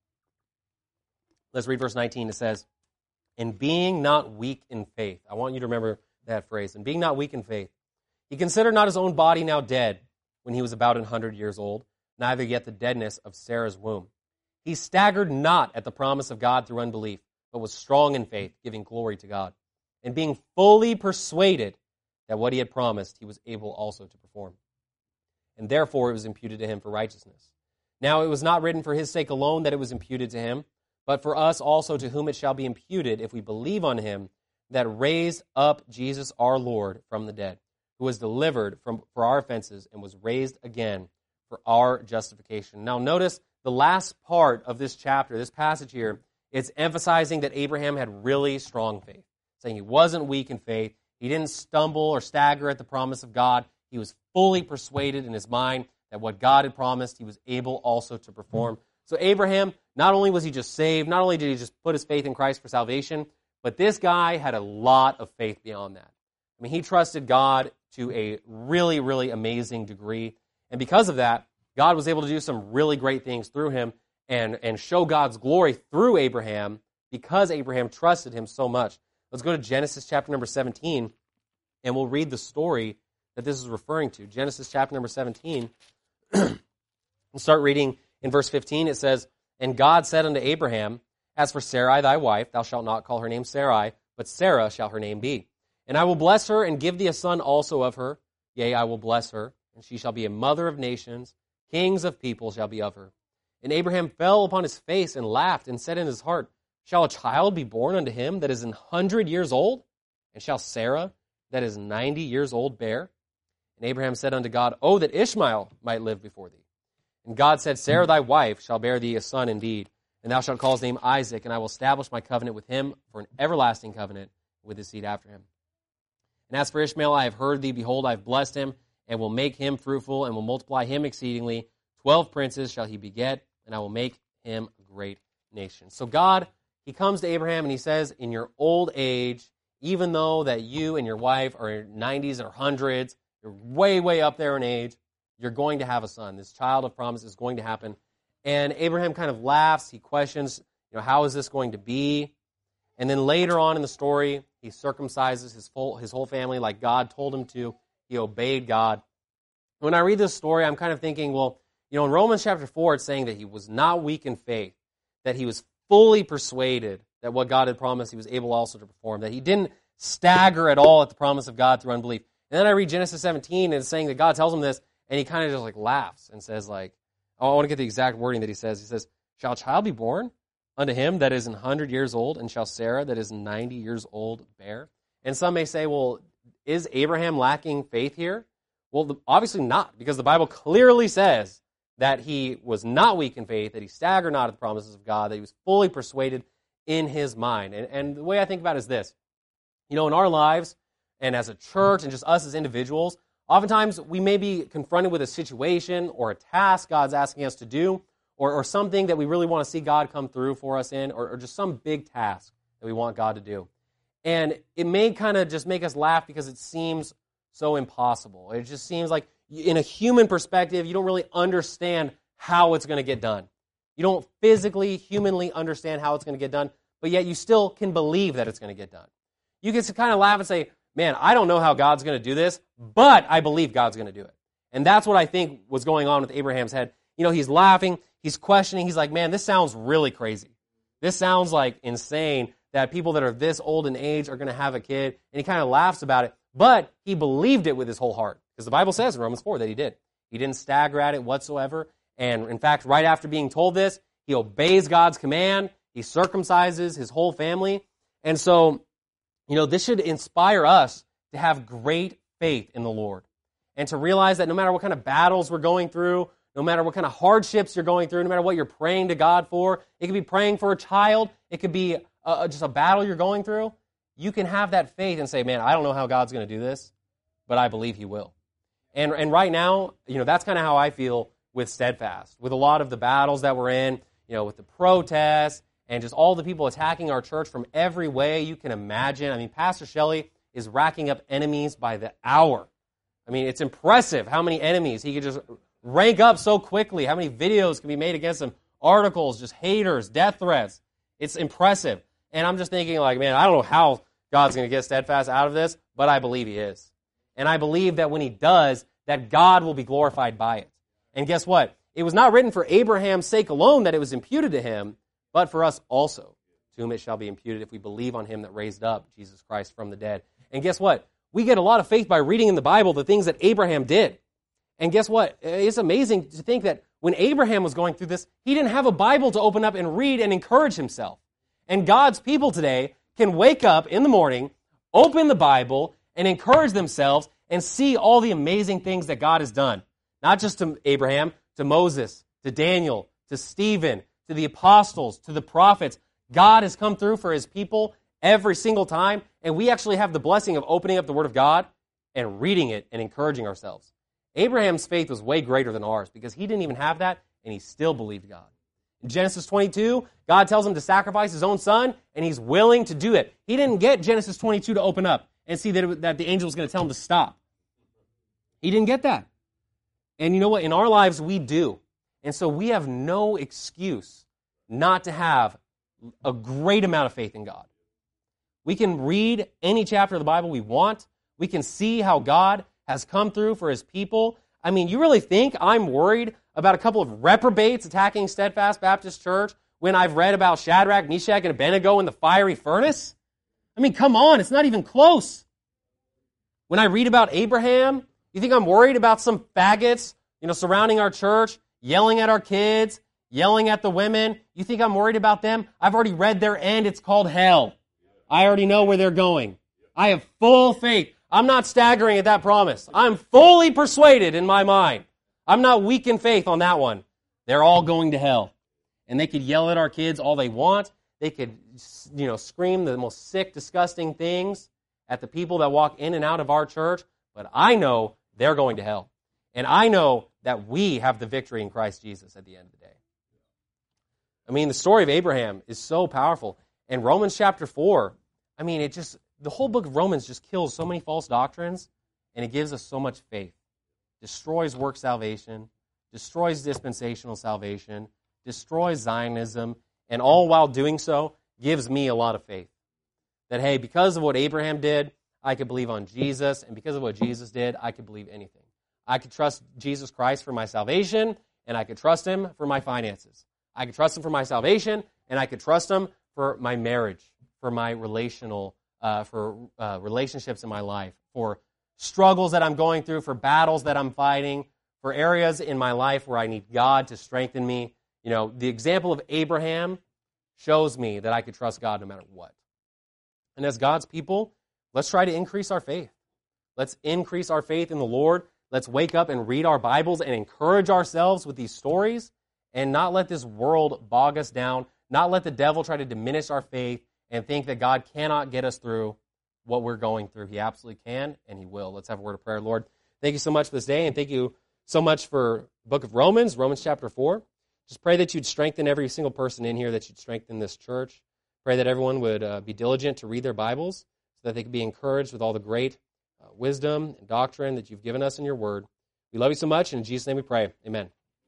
Let's read verse nineteen. It says, and being not weak in faith. I want you to remember that phrase. And being not weak in faith, he considered not his own body now dead when he was about an hundred years old, neither yet the deadness of Sarah's womb. He staggered not at the promise of God through unbelief, but was strong in faith, giving glory to God, and being fully persuaded that what he had promised he was able also to perform. And therefore it was imputed to him for righteousness. Now it was not written for his sake alone that it was imputed to him, but for us also, to whom it shall be imputed, if we believe on him that raised up Jesus our Lord from the dead, who was delivered from for our offenses and was raised again for our justification. Now notice the last part of this chapter, this passage here, it's emphasizing that Abraham had really strong faith, saying he wasn't weak in faith. He didn't stumble or stagger at the promise of God. He was fully persuaded in his mind that what God had promised, he was able also to perform. So Abraham, not only was he just saved, not only did he just put his faith in Christ for salvation, but this guy had a lot of faith beyond that. I mean, he trusted God to a really, really amazing degree. And because of that, God was able to do some really great things through him and, and show God's glory through Abraham because Abraham trusted him so much. Let's go to Genesis chapter number seventeen, and we'll read the story that this is referring to. Genesis chapter number seventeen. We'll start reading in verse fifteen. It says, and God said unto Abraham, as for Sarai thy wife, thou shalt not call her name Sarai, but Sarah shall her name be. And I will bless her and give thee a son also of her. Yea, I will bless her, and she shall be a mother of nations. Kings of people shall be of her. And Abraham fell upon his face and laughed and said in his heart, Shall a child be born unto him that is an hundred years old? And shall Sarah, that is ninety years old, bear? And Abraham said unto God, Oh, that Ishmael might live before thee. And God said, Sarah thy wife shall bear thee a son indeed, and thou shalt call his name Isaac, and I will establish my covenant with him for an everlasting covenant with his seed after him. And as for Ishmael, I have heard thee, behold, I have blessed him, and will make him fruitful, and will multiply him exceedingly. Twelve princes shall he beget, and I will make him a great nation. So God, he comes to Abraham, and he says, in your old age, even though that you and your wife are in nineties or hundreds, you're way, way up there in age, you're going to have a son. This child of promise is going to happen. And Abraham kind of laughs. He questions, you know, how is this going to be? And then later on in the story, he circumcises his full, his whole family like God told him to. He obeyed God. When I read this story, I'm kind of thinking, well, you know, in Romans chapter four, it's saying that he was not weak in faith, that he was fully persuaded that what God had promised, he was able also to perform, that he didn't stagger at all at the promise of God through unbelief. And then I read Genesis seventeen, and it's saying that God tells him this, and he kind of just like laughs and says like, oh, I want to get the exact wording that he says. He says, shall a child be born unto him that is an hundred years old, and shall Sarah that is ninety years old bear? And some may say, well, is Abraham lacking faith here? Well, obviously not, because the Bible clearly says that he was not weak in faith, that he staggered not at the promises of God, that he was fully persuaded in his mind. And, and the way I think about it is this. You know, in our lives, and as a church, and just us as individuals, oftentimes we may be confronted with a situation or a task God's asking us to do, or, or something that we really want to see God come through for us in, or, or just some big task that we want God to do. And it may kind of just make us laugh because it seems so impossible. It just seems like, in a human perspective, you don't really understand how it's going to get done. You don't physically, humanly understand how it's going to get done, but yet you still can believe that it's going to get done. You get to kind of laugh and say, man, I don't know how God's going to do this, but I believe God's going to do it. And that's what I think was going on with Abraham's head. You know, he's laughing, he's questioning, he's like, man, this sounds really crazy. This sounds like insane that people that are this old in age are going to have a kid, and he kind of laughs about it, but he believed it with his whole heart. Because the Bible says in Romans four that he did. He didn't stagger at it whatsoever. And in fact, right after being told this, he obeys God's command. He circumcises his whole family. And so, you know, this should inspire us to have great faith in the Lord. And to realize that no matter what kind of battles we're going through, no matter what kind of hardships you're going through, no matter what you're praying to God for, it could be praying for a child, it could be a, just a battle you're going through, you can have that faith and say, man, I don't know how God's going to do this, but I believe he will. And and right now, you know, that's kind of how I feel with Steadfast. With a lot of the battles that we're in, you know, with the protests and just all the people attacking our church from every way you can imagine. I mean, Pastor Shelley is racking up enemies by the hour. I mean, it's impressive how many enemies he could just rank up so quickly, how many videos can be made against him, articles, just haters, death threats. It's impressive. And I'm just thinking like, man, I don't know how God's going to get Steadfast out of this, but I believe he is. And I believe that when he does, that God will be glorified by it. And guess what? It was not written for Abraham's sake alone that it was imputed to him, but for us also, to whom it shall be imputed if we believe on him that raised up Jesus Christ from the dead. And guess what? We get a lot of faith by reading in the Bible the things that Abraham did. And guess what? It's amazing to think that when Abraham was going through this, he didn't have a Bible to open up and read and encourage himself. And God's people today can wake up in the morning, open the Bible, and encourage themselves and see all the amazing things that God has done. Not just to Abraham, to Moses, to Daniel, to Stephen, to the apostles, to the prophets. God has come through for his people every single time, and we actually have the blessing of opening up the Word of God and reading it and encouraging ourselves. Abraham's faith was way greater than ours because he didn't even have that, and he still believed God. In Genesis twenty-two, God tells him to sacrifice his own son, and he's willing to do it. He didn't get Genesis twenty-two to open up and see that, it, that the angel was going to tell him to stop. He didn't get that. And you know what? In our lives, we do. And so we have no excuse not to have a great amount of faith in God. We can read any chapter of the Bible we want. We can see how God has come through for his people. I mean, you really think I'm worried about a couple of reprobates attacking Steadfast Baptist Church when I've read about Shadrach, Meshach, and Abednego in the fiery furnace? I mean, come on, it's not even close. When I read about Abraham, you think I'm worried about some faggots, you know, surrounding our church, yelling at our kids, yelling at the women? You think I'm worried about them? I've already read their end. It's called hell. I already know where they're going. I have full faith. I'm not staggering at that promise. I'm fully persuaded in my mind. I'm not weak in faith on that one. They're all going to hell. And they could yell at our kids all they want. They could, you know, scream the most sick, disgusting things at the people that walk in and out of our church. But I know they're going to hell. And I know that we have the victory in Christ Jesus at the end of the day. I mean, the story of Abraham is so powerful. And Romans chapter four, I mean, it just, the whole book of Romans just kills so many false doctrines, and it gives us so much faith. Destroys work salvation, destroys dispensational salvation, destroys Zionism, and all while doing so, gives me a lot of faith. That, hey, because of what Abraham did, I could believe on Jesus, and because of what Jesus did, I could believe anything. I could trust Jesus Christ for my salvation, and I could trust Him for my finances. I could trust Him for my salvation, and I could trust Him for my marriage, for my relational, uh, for uh, relationships in my life, for struggles that I'm going through, for battles that I'm fighting, for areas in my life where I need God to strengthen me. You know, the example of Abraham shows me that I could trust God no matter what. And as God's people, let's try to increase our faith. Let's increase our faith in the Lord. Let's wake up and read our Bibles and encourage ourselves with these stories and not let this world bog us down, not let the devil try to diminish our faith and think that God cannot get us through what we're going through. He absolutely can, and He will. Let's have a word of prayer. Lord, thank you so much for this day, and thank you so much for the book of Romans, Romans chapter four. Just pray that you'd strengthen every single person in here, that you'd strengthen this church. Pray that everyone would uh, be diligent to read their Bibles so that they could be encouraged with all the great uh, wisdom and doctrine that you've given us in your word. We love you so much, and in Jesus' name we pray. Amen.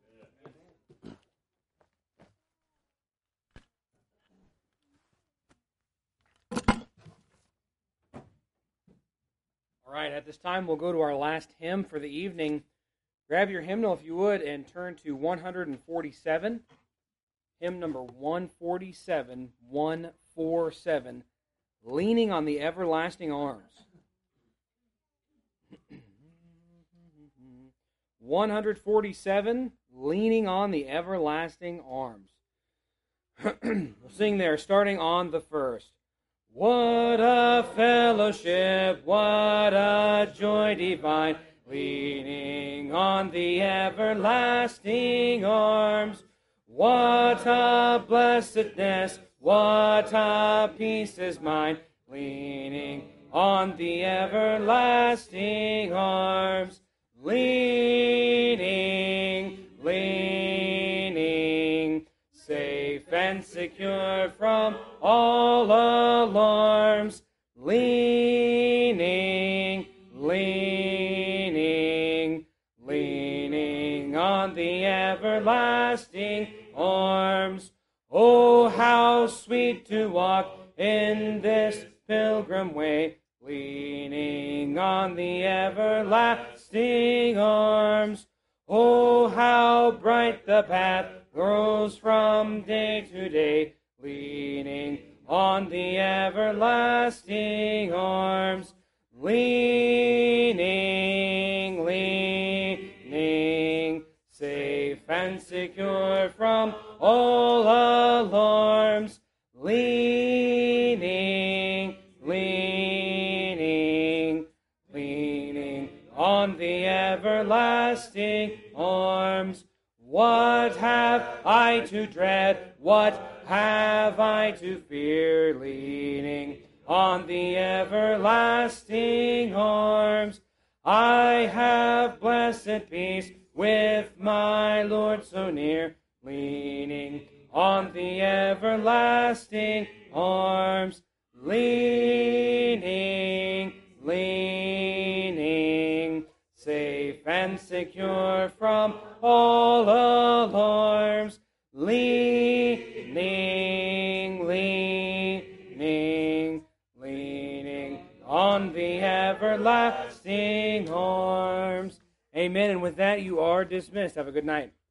All right, at this time, we'll go to our last hymn for the evening. Grab your hymnal, if you would, and turn to one forty-seven. Hymn number one forty-seven, one forty-seven, Leaning on the Everlasting Arms. one forty-seven, Leaning on the Everlasting Arms. We'll sing there, starting on the first. What a fellowship, what a joy divine, leaning on the everlasting arms. What a blessedness, what a peace is mine, leaning on the everlasting arms. Leaning, leaning, safe and secure from all alarms. Leaning, leaning, leaning on the everlasting arms. Oh, how sweet to walk in this pilgrim way, leaning on the everlasting arms. Oh, how bright the path grows from day to day, leaning on the everlasting arms. Leaning, leaning, safe and secure from all alarms. Leaning, leaning, leaning on the everlasting arms. What have I to dread? What have I to fear? Leaning on the everlasting arms. I have blessed peace with my Lord so near, leaning on the everlasting arms. Leaning, leaning, safe and secure from all alarms. Leaning, leaning, leaning on the everlasting arms. Amen. And with that, you are dismissed. Have a good night.